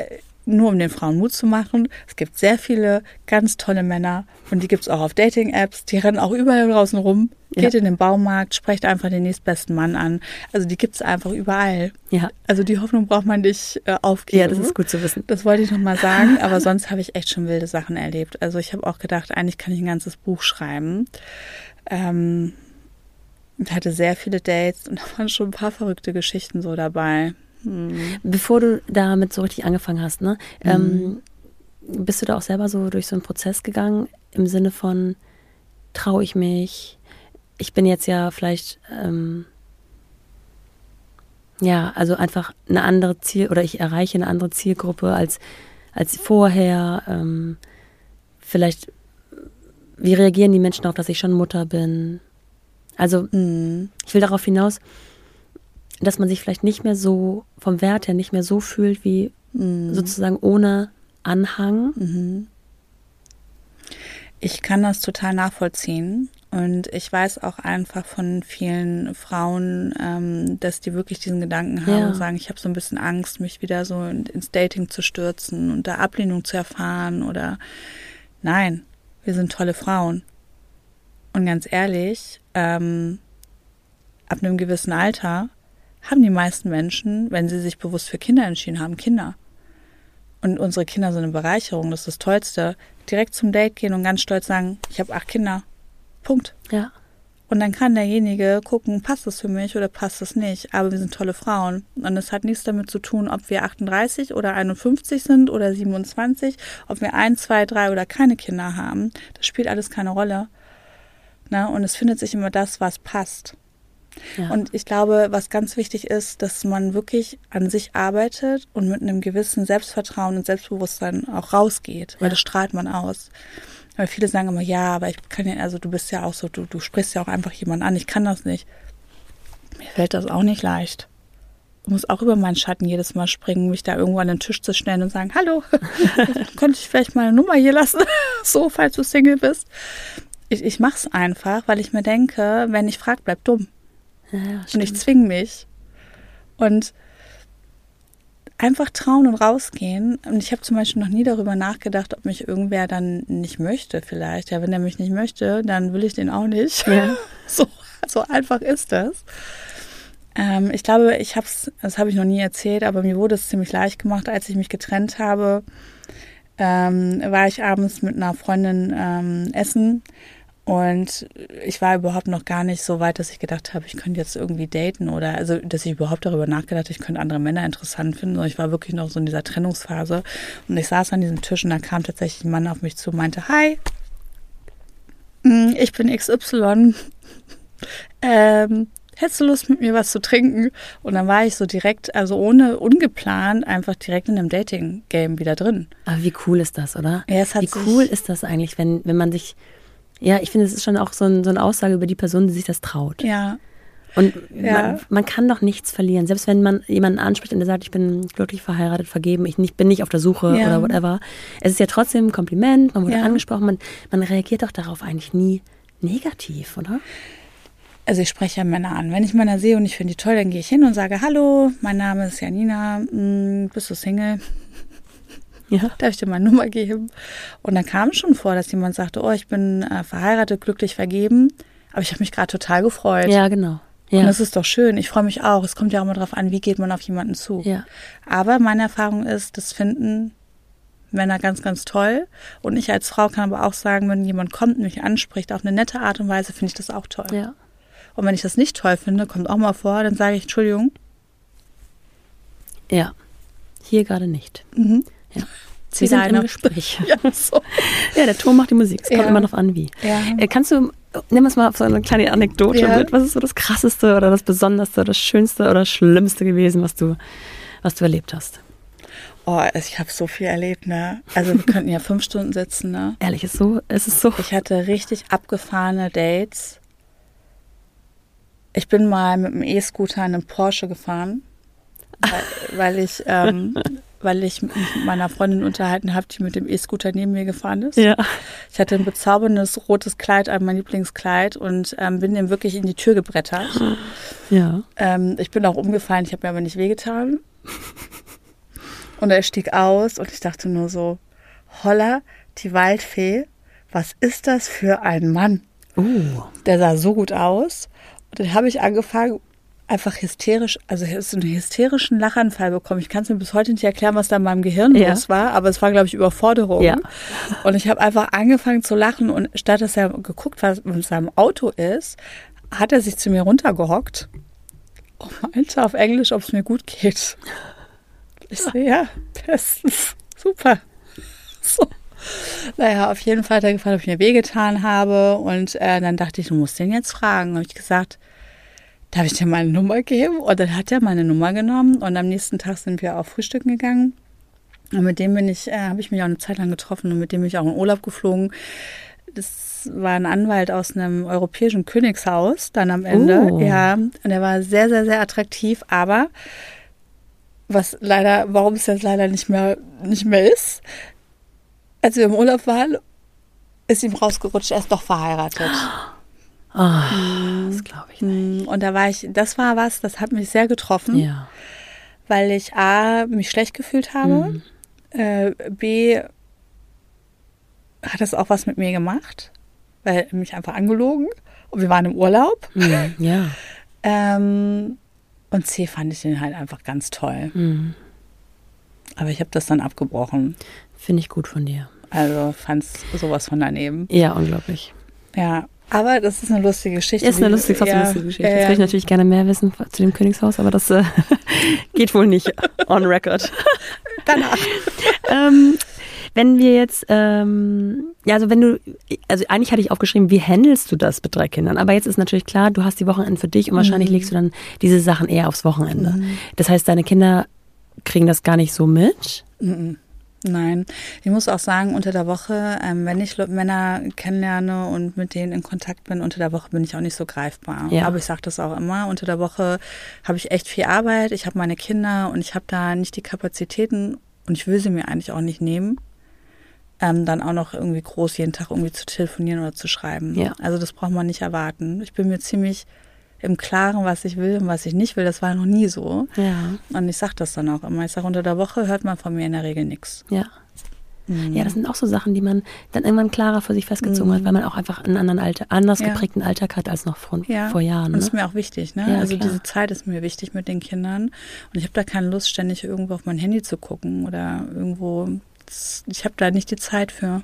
nur um den Frauen Mut zu machen, es gibt sehr viele ganz tolle Männer und die gibt es auch auf Dating-Apps, die rennen auch überall draußen rum, geht ja. in den Baumarkt, sprecht einfach den nächstbesten Mann an. Also die gibt es einfach überall. Ja. Also die Hoffnung braucht man nicht äh, aufgeben. Ja, das ist gut zu wissen. Das wollte ich nochmal sagen, aber sonst habe ich echt schon wilde Sachen erlebt. Also ich habe auch gedacht, eigentlich kann ich ein ganzes Buch schreiben. Ähm, ich hatte sehr viele Dates und da waren schon ein paar verrückte Geschichten so dabei. Hm. Bevor du damit so richtig angefangen hast, ne, mhm. ähm, bist du da auch selber so durch so einen Prozess gegangen, im Sinne von, traue ich mich? Ich bin jetzt ja vielleicht, ähm, ja, also einfach eine andere Ziel, oder ich erreiche eine andere Zielgruppe als, als vorher. Ähm, vielleicht, wie reagieren die Menschen darauf, dass ich schon Mutter bin? Also, mhm. ich will darauf hinaus, dass man sich vielleicht nicht mehr so, vom Wert her nicht mehr so fühlt, wie mhm. sozusagen ohne Anhang. Mhm. Ich kann das total nachvollziehen und ich weiß auch einfach von vielen Frauen, ähm, dass die wirklich diesen Gedanken haben ja. und sagen, ich habe so ein bisschen Angst, mich wieder so ins Dating zu stürzen und da Ablehnung zu erfahren oder nein, wir sind tolle Frauen. Und ganz ehrlich, ähm, ab einem gewissen Alter haben die meisten Menschen, wenn sie sich bewusst für Kinder entschieden haben, Kinder. Und unsere Kinder sind eine Bereicherung, das ist das Tollste. Direkt zum Date gehen und ganz stolz sagen, ich habe acht Kinder. Punkt. Ja. Und dann kann derjenige gucken, passt das für mich oder passt das nicht. Aber wir sind tolle Frauen. Und das hat nichts damit zu tun, ob wir achtunddreißig oder einundfünfzig sind oder siebenundzwanzig, ob wir ein, zwei, drei oder keine Kinder haben. Das spielt alles keine Rolle. Na, und es findet sich immer das, was passt. Ja. Und ich glaube, was ganz wichtig ist, dass man wirklich an sich arbeitet und mit einem gewissen Selbstvertrauen und Selbstbewusstsein auch rausgeht, weil ja. das strahlt man aus. Weil viele sagen immer, ja, aber ich kann ja, also du bist ja auch so, du, du sprichst ja auch einfach jemanden an, ich kann das nicht. Mir fällt das auch nicht leicht. Ich muss auch über meinen Schatten jedes Mal springen, mich da irgendwo an den Tisch zu stellen und sagen, hallo, könnte ich vielleicht mal eine Nummer hier lassen, so, falls du Single bist. Ich, ich mach's einfach, weil ich mir denke, wenn ich frage, bleib dumm. Ja, ja, und ich zwinge mich. Und einfach trauen und rausgehen. Und ich habe zum Beispiel noch nie darüber nachgedacht, ob mich irgendwer dann nicht möchte vielleicht. Ja, wenn der mich nicht möchte, dann will ich den auch nicht. Ja. So, so einfach ist das. Ähm, ich glaube, ich habe es, das habe ich noch nie erzählt, aber mir wurde es ziemlich leicht gemacht, als ich mich getrennt habe. Ähm, war ich abends mit einer Freundin ähm, essen. Und ich war überhaupt noch gar nicht so weit, dass ich gedacht habe, ich könnte jetzt irgendwie daten oder, also, dass ich überhaupt darüber nachgedacht habe, ich könnte andere Männer interessant finden. Und ich war wirklich noch so in dieser Trennungsphase. Und ich saß an diesem Tisch und da kam tatsächlich ein Mann auf mich zu und meinte, hi, ich bin X Y. ähm, hättest du Lust, mit mir was zu trinken? Und dann war ich so direkt, also ohne, ungeplant, einfach direkt in einem Dating-Game wieder drin. Aber wie cool ist das, oder? Ja, es hat wie cool ist das eigentlich, wenn, wenn man sich... Ja, ich finde, es ist schon auch so, ein, so eine Aussage über die Person, die sich das traut. Ja. Und ja. Man, man kann doch nichts verlieren. Selbst wenn man jemanden anspricht und der sagt, ich bin glücklich verheiratet, vergeben, ich nicht, bin nicht auf der Suche ja. oder whatever. Es ist ja trotzdem ein Kompliment, man wurde ja. angesprochen, man, man reagiert doch darauf eigentlich nie negativ, oder? Also ich spreche ja Männer an. Wenn ich Männer sehe und ich finde die toll, dann gehe ich hin und sage, hallo, mein Name ist Janina, mh, bist du Single? Ja. Darf ich dir meine Nummer geben? Und dann kam es schon vor, dass jemand sagte, oh, ich bin äh, verheiratet, glücklich vergeben. Aber ich habe mich gerade total gefreut. Ja, genau. Ja. Und das ist doch schön. Ich freue mich auch. Es kommt ja auch immer darauf an, wie geht man auf jemanden zu. Ja. Aber meine Erfahrung ist, das finden Männer ganz, ganz toll. Und ich als Frau kann aber auch sagen, wenn jemand kommt und mich anspricht, auf eine nette Art und Weise, finde ich das auch toll. Ja. Und wenn ich das nicht toll finde, kommt auch mal vor, dann sage ich, Entschuldigung. Ja, hier gerade nicht. Mhm. Ja. Sie sind im Gespräch. Ja, so. Ja, der Ton macht die Musik. Es kommt ja. immer noch an, wie. Ja. Äh, kannst du, nimm uns mal auf so eine kleine Anekdote ja. mit. Was ist so das Krasseste oder das Besonderste oder das Schönste oder das Schlimmste gewesen, was du, was du erlebt hast? Oh, ich habe so viel erlebt, ne? Also wir könnten ja fünf Stunden sitzen, ne? Ehrlich, ist so, es ist so. Ich hatte richtig abgefahrene Dates. Ich bin mal mit dem E-Scooter in einen Porsche gefahren, weil, weil ich... Ähm, weil ich mich mit meiner Freundin unterhalten habe, die mit dem E-Scooter neben mir gefahren ist. Ja. Ich hatte ein bezauberndes rotes Kleid an, mein Lieblingskleid, und ähm, bin dem wirklich in die Tür gebrettert. Ja. Ähm, ich bin auch umgefallen, ich habe mir aber nicht wehgetan. Und er stieg aus und ich dachte nur so, holla, die Waldfee, was ist das für ein Mann? Uh. Der sah so gut aus. Und dann habe ich angefangen, einfach hysterisch, also so einen hysterischen Lachanfall bekommen. Ich kann es mir bis heute nicht erklären, was da in meinem Gehirn ja. los war, aber es war, glaube ich, Überforderung. Ja. Und ich habe einfach angefangen zu lachen und statt dass er geguckt, was in seinem Auto ist, hat er sich zu mir runtergehockt und meinte auf Englisch, ob es mir gut geht. Ich so, ja, bestens, super. So. Naja, auf jeden Fall hat er gefragt, ob ich mir wehgetan habe und äh, dann dachte ich, du musst den jetzt fragen. Und ich gesagt, darf ich dir meine Nummer geben? Und dann hat er meine Nummer genommen und am nächsten Tag sind wir auch frühstücken gegangen. Und mit dem bin ich, äh, habe ich mich auch eine Zeit lang getroffen und mit dem bin ich auch in Urlaub geflogen. Das war ein Anwalt aus einem europäischen Königshaus dann am Ende. Oh. Ja, und er war sehr, sehr, sehr attraktiv, aber was leider, warum es jetzt leider nicht mehr, nicht mehr ist, als wir im Urlaub waren, ist ihm rausgerutscht, er ist doch verheiratet. Oh, mm. Das glaube ich nicht. Und da war ich, das war was, das hat mich sehr getroffen, ja. weil ich A, mich schlecht gefühlt habe, mhm. äh, B, hat das auch was mit mir gemacht, weil er mich einfach angelogen und wir waren im Urlaub. Mhm. Ja. ähm, und C, fand ich den halt einfach ganz toll. Mhm. Aber ich habe das dann abgebrochen. Finde ich gut von dir. Also fand es sowas von daneben. Ja, unglaublich. Ja, aber das ist eine lustige Geschichte. Ist eine lustige, ja, lustige Geschichte. Ja, Jetzt würde ich natürlich gerne mehr wissen zu dem Königshaus, aber das äh, geht wohl nicht on record. Danach. ähm, wenn wir jetzt, ähm, ja, also wenn du, also eigentlich hatte ich aufgeschrieben, wie handelst du das mit drei Kindern? Aber jetzt ist natürlich klar, du hast die Wochenenden für dich und wahrscheinlich mhm. legst du dann diese Sachen eher aufs Wochenende. Mhm. Das heißt, deine Kinder kriegen das gar nicht so mit? Mhm. Nein, ich muss auch sagen, unter der Woche, ähm, wenn ich Männer kennenlerne und mit denen in Kontakt bin, unter der Woche bin ich auch nicht so greifbar. Ja. Aber ich sage das auch immer, unter der Woche habe ich echt viel Arbeit, ich habe meine Kinder und ich habe da nicht die Kapazitäten und ich will sie mir eigentlich auch nicht nehmen, ähm, dann auch noch irgendwie groß jeden Tag irgendwie zu telefonieren oder zu schreiben. Ja. Also das braucht man nicht erwarten. Ich bin mir ziemlich im Klaren, was ich will und was ich nicht will. Das war noch nie so. Ja. Und ich sage das dann auch immer. Ich sage, unter der Woche hört man von mir in der Regel nichts. Ja. Mhm. Ja, das sind auch so Sachen, die man dann irgendwann klarer für sich festgezogen mhm. hat, weil man auch einfach einen anderen Alter, anders ja. geprägten Alltag hat als noch vor, ja. vor Jahren. Und Ne? das ist mir auch wichtig. Ne? Ja, also klar. diese Zeit ist mir wichtig mit den Kindern. Und ich habe da keine Lust, ständig irgendwo auf mein Handy zu gucken oder irgendwo. Ich habe da nicht die Zeit für.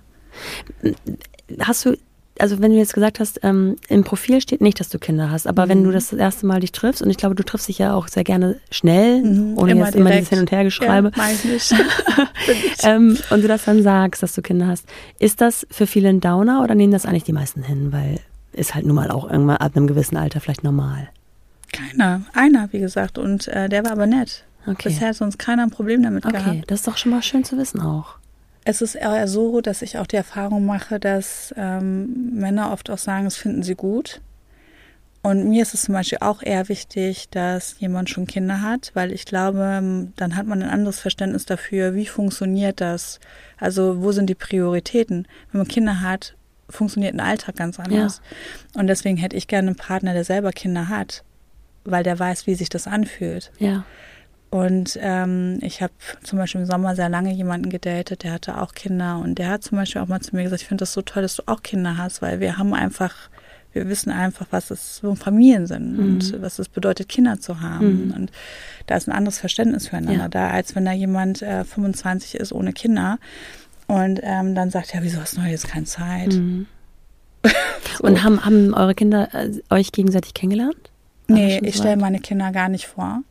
Hast du, also wenn du jetzt gesagt hast, ähm, im Profil steht nicht, dass du Kinder hast, aber mhm. wenn du das das erste Mal dich triffst, und ich glaube, du triffst dich ja auch sehr gerne schnell, mhm, ohne immer jetzt immer direkt. dieses Hin- und Hergeschreibe, ja, mach ich nicht. ähm, und du das dann sagst, dass du Kinder hast, ist das für viele ein Downer oder nehmen das eigentlich die meisten hin, weil ist halt nun mal auch irgendwann ab einem gewissen Alter vielleicht normal? Keiner, einer, wie gesagt, und äh, der war aber nett. Okay. Bisher hat sonst keiner ein Problem damit okay, gehabt. Okay, das ist doch schon mal schön zu wissen auch. Es ist eher so, dass ich auch die Erfahrung mache, dass ähm, Männer oft auch sagen, das finden sie gut. Und mir ist es zum Beispiel auch eher wichtig, dass jemand schon Kinder hat, weil ich glaube, dann hat man ein anderes Verständnis dafür, wie funktioniert das? Also wo sind die Prioritäten? Wenn man Kinder hat, funktioniert ein Alltag ganz anders. Ja. Und deswegen hätte ich gerne einen Partner, der selber Kinder hat, weil der weiß, wie sich das anfühlt. Ja. Und ähm, ich habe zum Beispiel im Sommer sehr lange jemanden gedatet, der hatte auch Kinder und der hat zum Beispiel auch mal zu mir gesagt, ich finde das so toll, dass du auch Kinder hast, weil wir haben einfach, wir wissen einfach, was es so Familien sind mhm. und was es bedeutet, Kinder zu haben. Mhm. Und da ist ein anderes Verständnis füreinander ja. da, als wenn da jemand äh, fünfundzwanzig ist ohne Kinder und ähm, dann sagt, ja, wieso hast du jetzt keine Zeit? Mhm. so. Und haben, haben eure Kinder äh, euch gegenseitig kennengelernt? War nee, ich stelle meine Kinder gar nicht vor.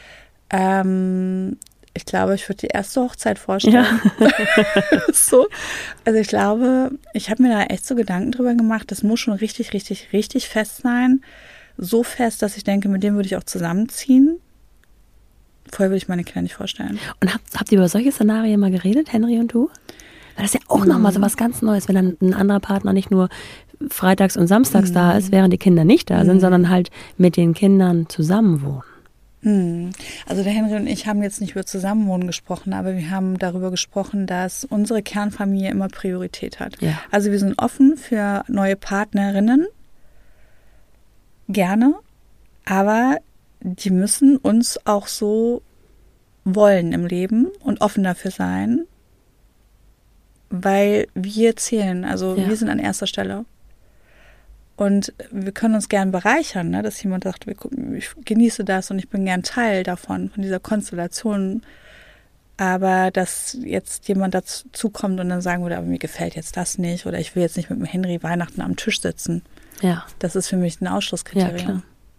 Ähm, ich glaube, ich würde die erste Hochzeit vorstellen. Ja. so. Also ich glaube, ich habe mir da echt so Gedanken drüber gemacht, das muss schon richtig, richtig, richtig fest sein. So fest, dass ich denke, mit dem würde ich auch zusammenziehen. Vorher würde ich meine Kinder nicht vorstellen. Und habt, habt ihr über solche Szenarien mal geredet, Henry und du? Weil das ist ja auch mhm. nochmal so was ganz Neues, wenn dann ein anderer Partner nicht nur freitags und samstags mhm. da ist, während die Kinder nicht da sind, mhm. sondern halt mit den Kindern zusammenwohnen. Also der Henry und ich haben jetzt nicht über Zusammenwohnen gesprochen, aber wir haben darüber gesprochen, dass unsere Kernfamilie immer Priorität hat. Ja. Also wir sind offen für neue Partnerinnen, gerne, aber die müssen uns auch so wollen im Leben und offen dafür sein, weil wir zählen, also Ja. wir sind an erster Stelle. Und wir können uns gern bereichern, ne? Dass jemand sagt, ich genieße das und ich bin gern Teil davon, von dieser Konstellation. Aber dass jetzt jemand dazu kommt und dann sagen würde, aber mir gefällt jetzt das nicht oder ich will jetzt nicht mit dem Henry Weihnachten am Tisch sitzen. Ja. Das ist für mich ein Ausschlusskriterium. Ja, klar.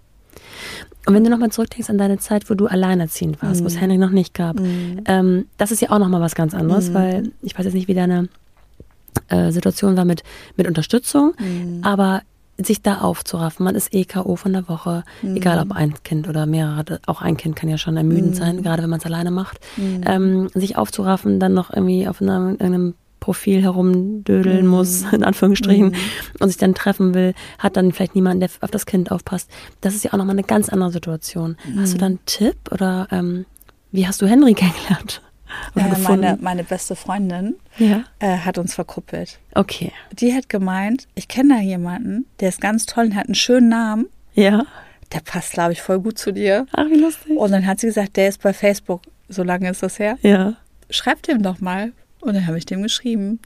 Und wenn du nochmal zurückdenkst an deine Zeit, wo du alleinerziehend warst, mm. wo es Henry noch nicht gab, mm. ähm, das ist ja auch nochmal was ganz anderes, mm. weil ich weiß jetzt nicht, wie deine äh, Situation war mit, mit Unterstützung, mm. aber sich da aufzuraffen, man ist eh K O von der Woche, mm. egal ob ein Kind oder mehrere, auch ein Kind kann ja schon ermüdend mm. sein, gerade wenn man es alleine macht, mm. ähm, sich aufzuraffen, dann noch irgendwie auf einem, einem Profil herumdödeln mm. muss, in Anführungsstrichen, mm. und sich dann treffen will, hat dann vielleicht niemanden, der auf das Kind aufpasst. Das ist ja auch nochmal eine ganz andere Situation. Mm. Hast du da einen Tipp oder ähm, wie hast du Henry kennengelernt? Äh, meine, meine beste Freundin ja. äh, hat uns verkuppelt. Okay. Die hat gemeint, ich kenne da jemanden, der ist ganz toll und hat einen schönen Namen. Ja. Der passt, glaube ich, voll gut zu dir. Ach, wie lustig. Und dann hat sie gesagt, der ist bei Facebook, so lange ist das her. Ja. Schreib dem doch mal. Und dann habe ich dem geschrieben.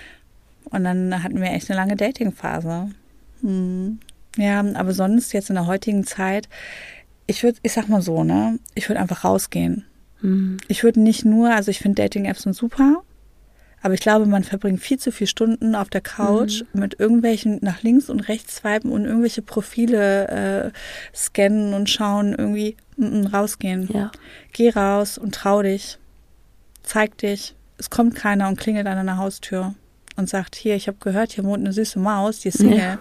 Und dann hatten wir echt eine lange Datingphase. Hm. Ja, aber sonst jetzt in der heutigen Zeit, ich würde, ich sag mal so, ne, ich würde einfach rausgehen. Mhm. Ich würde nicht nur, also ich finde Dating-Apps sind super, aber ich glaube, man verbringt viel zu viele Stunden auf der Couch mhm. mit irgendwelchen nach links und rechts swipen und irgendwelche Profile äh, scannen und schauen, irgendwie m -m, rausgehen. Ja. Geh raus und trau dich. Zeig dich. Es kommt keiner und klingelt an deiner Haustür und sagt, hier, ich habe gehört, hier wohnt eine süße Maus, die ist Single. Ja.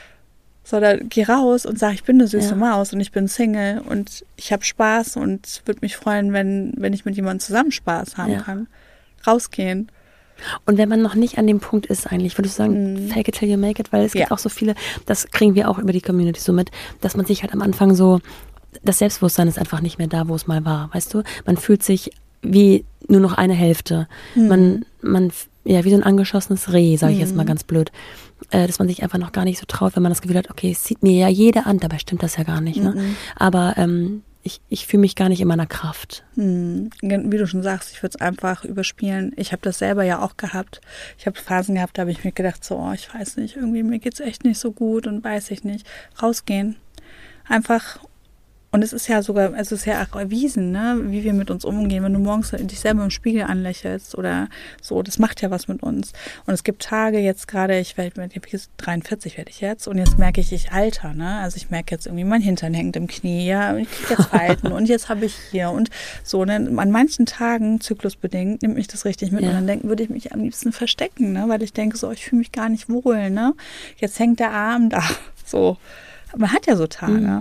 Sondern geh raus und sag, ich bin eine süße ja. Maus und ich bin Single und ich habe Spaß und würde mich freuen, wenn, wenn ich mit jemandem zusammen Spaß haben ja. kann. Rausgehen. Und wenn man noch nicht an dem Punkt ist eigentlich, würdest du sagen, mm. fake it till you make it, weil es ja. gibt auch so viele, das kriegen wir auch über die Community so mit, dass man sich halt am Anfang so, das Selbstbewusstsein ist einfach nicht mehr da, wo es mal war, weißt du? Man fühlt sich wie nur noch eine Hälfte. Mm. Man, man, ja, wie so ein angeschossenes Reh, sage ich mm. jetzt mal ganz blöd. Äh, dass man sich einfach noch gar nicht so traut, wenn man das Gefühl hat, okay, es sieht mir ja jeder an, dabei stimmt das ja gar nicht. Ne? Mm. Aber ähm, ich, ich fühle mich gar nicht in meiner Kraft. Mm. Wie du schon sagst, ich würde es einfach überspielen. Ich habe das selber ja auch gehabt. Ich habe Phasen gehabt, da habe ich mir gedacht, so, oh, ich weiß nicht, irgendwie mir geht's echt nicht so gut und weiß ich nicht. Rausgehen. Einfach. Und es ist ja sogar, es ist ja auch erwiesen, ne, wie wir mit uns umgehen, wenn du morgens dich selber im Spiegel anlächelst oder so, das macht ja was mit uns. Und es gibt Tage jetzt gerade, ich werde dreiundvierzig werde ich jetzt und jetzt merke ich, ich alter, ne, also ich merke jetzt irgendwie, mein Hintern hängt im Knie, ja, und ich kriege jetzt Falten und jetzt habe ich hier und so, ne, an manchen Tagen, zyklusbedingt, nimmt mich das richtig mit ja. und dann denken, würde ich mich am liebsten verstecken, ne, weil ich denke so, ich fühle mich gar nicht wohl, ne, jetzt hängt der Arm da, so. Man hat ja so Tage. Mhm.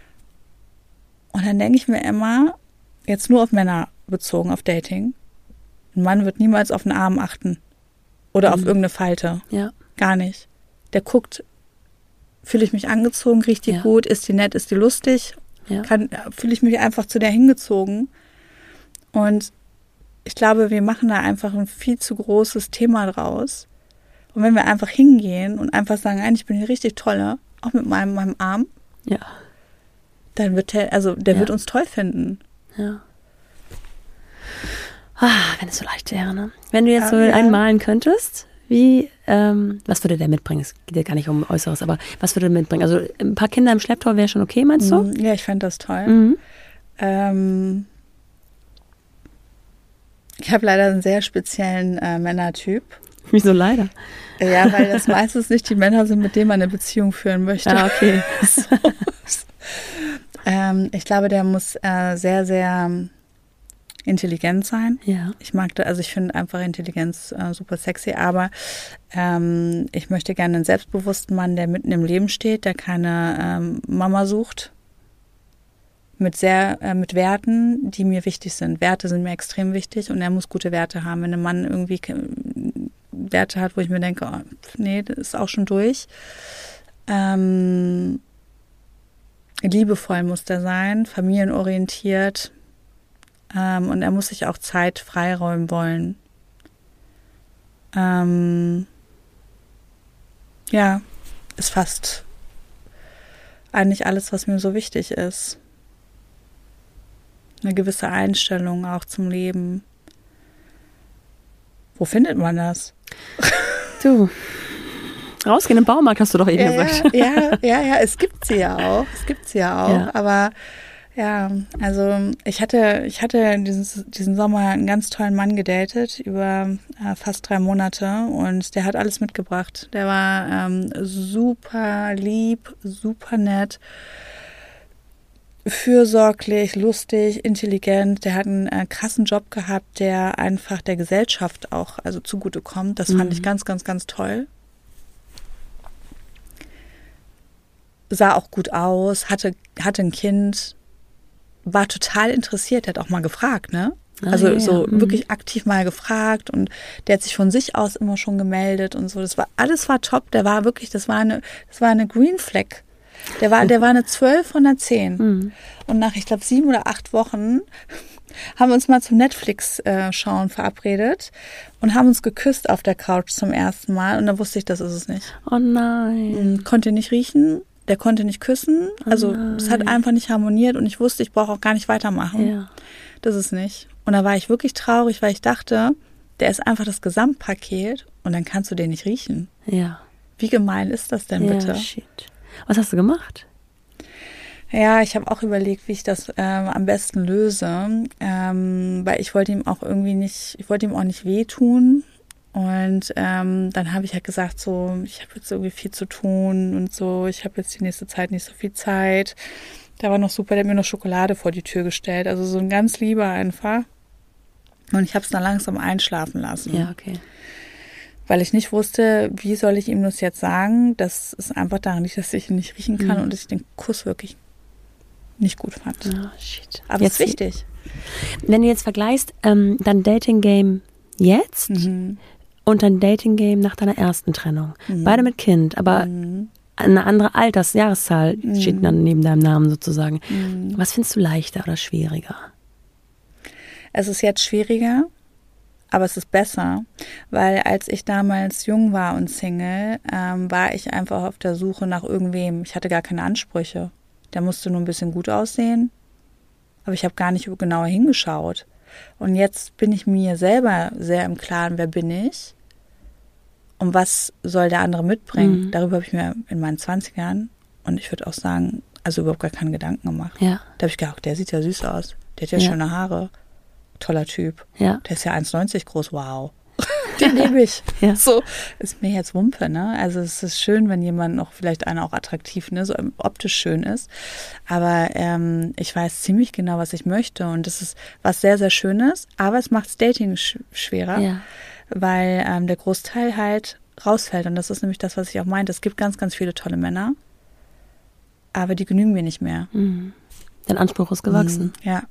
Und dann denke ich mir immer, jetzt nur auf Männer bezogen, auf Dating, ein Mann wird niemals auf einen Arm achten oder mhm. auf irgendeine Falte. Ja. Gar nicht. Der guckt, fühle ich mich angezogen, riecht die ja. gut, ist die nett, ist die lustig, ja. kann, fühle ich mich einfach zu der hingezogen. Und ich glaube, wir machen da einfach ein viel zu großes Thema draus. Und wenn wir einfach hingehen und einfach sagen, eigentlich bin ich richtig tolle, auch mit meinem, meinem Arm, ja. dann wird der, also der ja. wird uns toll finden. Ja. Ah, wenn es so leicht wäre, ne? Wenn du jetzt so ja. einen malen könntest, wie, ähm, was würde der mitbringen? Es geht ja gar nicht um Äußeres, aber was würde der mitbringen? Also ein paar Kinder im Schlepptau wäre schon okay, meinst du? Ja, ich fände das toll. Mhm. Ähm, ich habe leider einen sehr speziellen äh, Männertyp. Wieso leider? Ja, weil das meistens nicht die Männer sind, mit denen man eine Beziehung führen möchte. Ah, okay. ähm, ich glaube, der muss äh, sehr, sehr intelligent sein. Ja. Ich mag da, also ich finde einfach Intelligenz äh, super sexy, aber ähm, ich möchte gerne einen selbstbewussten Mann, der mitten im Leben steht, der keine ähm, Mama sucht. Mit sehr, äh, mit Werten, die mir wichtig sind. Werte sind mir extrem wichtig und er muss gute Werte haben. Wenn ein Mann irgendwie Werte hat, wo ich mir denke, oh, nee, das ist auch schon durch. Ähm, liebevoll muss der sein, familienorientiert, ähm, und er muss sich auch Zeit freiräumen wollen. Ähm, ja, ist fast eigentlich alles, was mir so wichtig ist. eine gewisse Einstellung auch zum Leben. Wo findet man das? Du, rausgehen im Baumarkt, hast du doch eben ja, gesagt. Ja, ja, ja, ja, es gibt sie ja auch. Es gibt sie ja auch. Ja. Aber ja, also ich hatte, ich hatte dieses, diesen Sommer einen ganz tollen Mann gedatet über äh, fast drei Monate und der hat alles mitgebracht. Der war ähm, super lieb, super nett, fürsorglich, lustig, intelligent. Der hat einen äh, krassen Job gehabt, der einfach der Gesellschaft auch also zugutekommt. Das fand mhm. ich ganz, ganz, ganz toll. Sah auch gut aus, hatte, hatte ein Kind, war total interessiert, der hat auch mal gefragt, ne? Ah, also ja, so ja. wirklich aktiv mal gefragt und der hat sich von sich aus immer schon gemeldet und so. Das war, alles war top, der war wirklich, das war eine, das war eine Green Flag. Der war, der war eine zwölf von der zehn. Mhm. Und nach, ich glaube, sieben oder acht Wochen haben wir uns mal zum Netflix-Schauen verabredet und haben uns geküsst auf der Couch zum ersten Mal und dann wusste ich, das ist es nicht. Oh nein. Konnte nicht riechen. Der konnte nicht küssen, also oh es hat einfach nicht harmoniert und ich wusste, ich brauche auch gar nicht weitermachen. Ja. Das ist nicht. Und da war ich wirklich traurig, weil ich dachte, der ist einfach das Gesamtpaket und dann kannst du den nicht riechen. Ja. Wie gemein ist das denn bitte? Ja, shit. Was hast du gemacht? Ja, ich habe auch überlegt, wie ich das ähm, am besten löse, ähm, weil ich wollte ihm auch irgendwie nicht, ich wollte ihm auch nicht wehtun. Und ähm, dann habe ich halt gesagt, so, ich habe jetzt irgendwie viel zu tun und so, ich habe jetzt die nächste Zeit nicht so viel Zeit. Der war noch super, der hat mir noch Schokolade vor die Tür gestellt, also so ein ganz lieber einfach. Und ich habe es dann langsam einschlafen lassen. Ja, okay. Weil ich nicht wusste, wie soll ich ihm das jetzt sagen, dass es einfach daran liegt, dass ich ihn nicht riechen kann mhm. und dass ich den Kuss wirklich nicht gut fand. Oh, shit. Aber es ist wichtig. Wenn du jetzt vergleichst, ähm, dein Dating-Game jetzt mhm. und dein Dating-Game nach deiner ersten Trennung. Mhm. Beide mit Kind, aber mhm. eine andere Altersjahreszahl mhm. steht dann neben deinem Namen sozusagen. Mhm. Was findest du leichter oder schwieriger? Es ist jetzt schwieriger, aber es ist besser, weil als ich damals jung war und Single, ähm, war ich einfach auf der Suche nach irgendwem. Ich hatte gar keine Ansprüche. Der musste nur ein bisschen gut aussehen, aber ich habe gar nicht genauer hingeschaut. Und jetzt bin ich mir selber sehr im Klaren, wer bin ich und was soll der andere mitbringen. Mhm. Darüber habe ich mir in meinen zwanzigern und ich würde auch sagen, also überhaupt gar keine Gedanken gemacht. Ja. Da habe ich gedacht, der sieht ja süß aus, der hat ja, ja. schöne Haare, toller Typ. Ja. Der ist ja eins neunzig groß, wow. Den liebe ich. Ja. So, ist mir jetzt Wumpe, ne? Also es ist schön, wenn jemand noch, vielleicht einer auch attraktiv, ne, so optisch schön ist. Aber ähm, ich weiß ziemlich genau, was ich möchte und das ist was sehr, sehr Schönes, aber es macht das Dating sch- schwerer, ja. weil ähm, der Großteil halt rausfällt und das ist nämlich das, was ich auch meinte. Es gibt ganz, ganz viele tolle Männer, aber die genügen mir nicht mehr. Mhm. Dein Anspruch ist gewachsen. Mhm. Ja.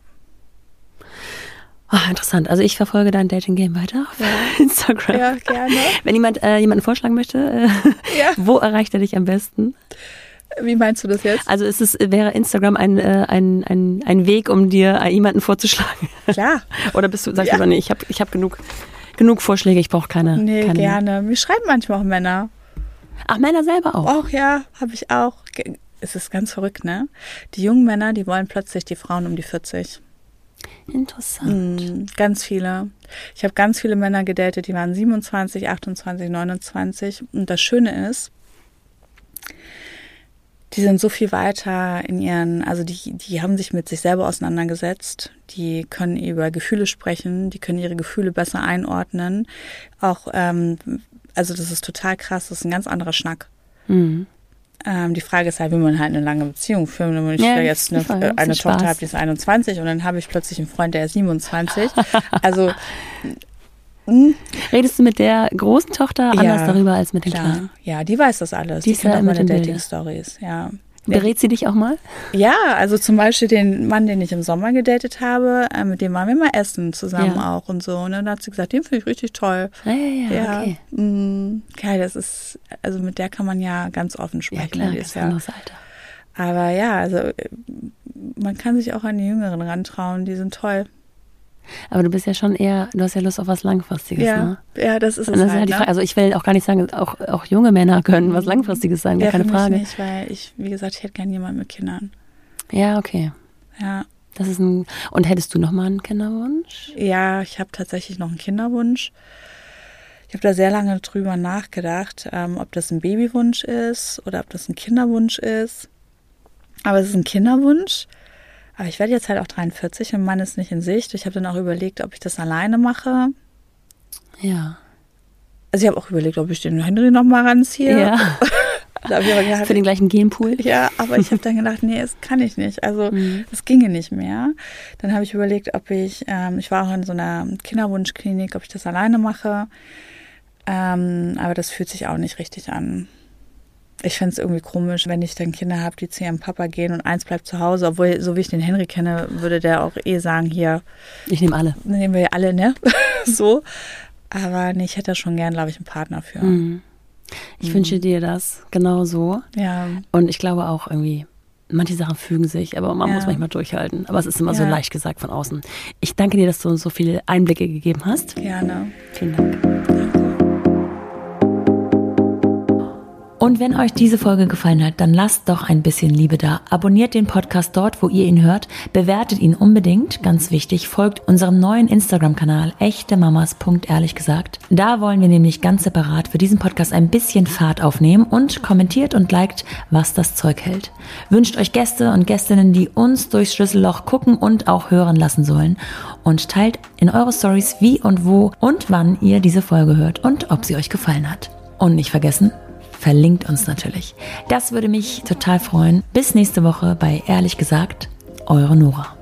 Oh, interessant. Also ich verfolge dein Dating-Game weiter auf ja. Instagram. Ja, gerne. Wenn jemand äh, jemanden vorschlagen möchte, äh, ja. wo erreicht er dich am besten? Wie meinst du das jetzt? Also ist es, wäre Instagram ein, äh, ein, ein, ein Weg, um dir äh, jemanden vorzuschlagen? Klar. Oder bist du, sagst ja. du, nee, ich habe ich hab genug, genug Vorschläge, ich brauche keine. Nee, keine gerne. Mir schreiben manchmal auch Männer. Ach, Männer selber auch? Auch, ja, habe ich auch. Es ist ganz verrückt, ne? Die jungen Männer, die wollen plötzlich die Frauen um die vierzig. Interessant. Mm, ganz viele. Ich habe ganz viele Männer gedatet, die waren siebenundzwanzig, achtundzwanzig, neunundzwanzig. Und das Schöne ist, die sind so viel weiter in ihren, also die, die haben sich mit sich selber auseinandergesetzt. Die können über Gefühle sprechen, die können ihre Gefühle besser einordnen. Auch, ähm, also das ist total krass, das ist ein ganz anderer Schnack. Mhm. Ähm, die Frage ist halt, will man halt eine lange Beziehung führen, wenn ich ja, jetzt eine, Fall, eine Tochter habe, die ist einundzwanzig und dann habe ich plötzlich einen Freund, der ist siebenundzwanzig. Also mh. Redest du mit der großen Tochter anders ja, darüber als mit den klar. Kleinen? Ja, die weiß das alles. Die, die kennt auch meine Dating-Stories, ja. Berät sie dich auch mal? Ja, also zum Beispiel den Mann, den ich im Sommer gedatet habe, äh, mit dem waren wir mal essen zusammen ja. auch und so. Und dann hat sie gesagt, den finde ich richtig toll. Ja, ja, ja, ja okay. Mh, geil, das ist, also mit der kann man ja ganz offen sprechen. Ja, klar, das ist ja anderes Alter. Aber ja, also man kann sich auch an die Jüngeren rantrauen, die sind toll. Aber du bist ja schon eher, du hast ja Lust auf was Langfristiges, ja, ne? Ja, das ist es das halt, ist halt die ne? Frage. Also ich will auch gar nicht sagen, auch, auch junge Männer können was Langfristiges sein, gar ja, keine für mich Frage. nicht, weil ich, wie gesagt, ich hätte gerne jemanden mit Kindern. Ja, okay. Ja. Das ist ein. Und hättest du noch mal einen Kinderwunsch? Ja, ich habe tatsächlich noch einen Kinderwunsch. Ich habe da sehr lange drüber nachgedacht, ähm, ob das ein Babywunsch ist oder ob das ein Kinderwunsch ist. Aber es ist ein Kinderwunsch. Aber ich werde jetzt halt auch dreiundvierzig und mein Mann ist nicht in Sicht. Ich habe dann auch überlegt, ob ich das alleine mache. Ja. Also ich habe auch überlegt, ob ich den Henry noch mal ranziehe. Ja. Gedacht, für den gleichen Genpool? Ja, aber ich habe dann gedacht, nee, das kann ich nicht. Also mhm. das ginge nicht mehr. Dann habe ich überlegt, ob ich, ähm, ich war auch in so einer Kinderwunschklinik, ob ich das alleine mache. Ähm, aber das fühlt sich auch nicht richtig an. Ich fände es irgendwie komisch, wenn ich dann Kinder habe, die zu ihrem Papa gehen und eins bleibt zu Hause. Obwohl, so wie ich den Henry kenne, würde der auch eh sagen, hier. Ich nehme alle. Nehmen wir alle, ne? So. Aber nee, ich hätte da schon gern, glaube ich, einen Partner für. Mhm. Ich mhm. wünsche dir das genau so. Ja. Und ich glaube auch irgendwie, manche Sachen fügen sich, aber man ja. muss manchmal durchhalten. Aber es ist immer ja. so leicht gesagt von außen. Ich danke dir, dass du uns so viele Einblicke gegeben hast. Gerne. Vielen Dank. Und wenn euch diese Folge gefallen hat, dann lasst doch ein bisschen Liebe da. Abonniert den Podcast dort, wo ihr ihn hört. Bewertet ihn unbedingt, ganz wichtig. Folgt unserem neuen Instagram-Kanal echtemamas.ehrlich gesagt. Da wollen wir nämlich ganz separat für diesen Podcast ein bisschen Fahrt aufnehmen und kommentiert und liked, was das Zeug hält. Wünscht euch Gäste und Gästinnen, die uns durchs Schlüsselloch gucken und auch hören lassen sollen. Und teilt in eure Stories, wie und wo und wann ihr diese Folge hört und ob sie euch gefallen hat. Und nicht vergessen, verlinkt uns natürlich. Das würde mich total freuen. Bis nächste Woche bei Ehrlich gesagt, eure Nora.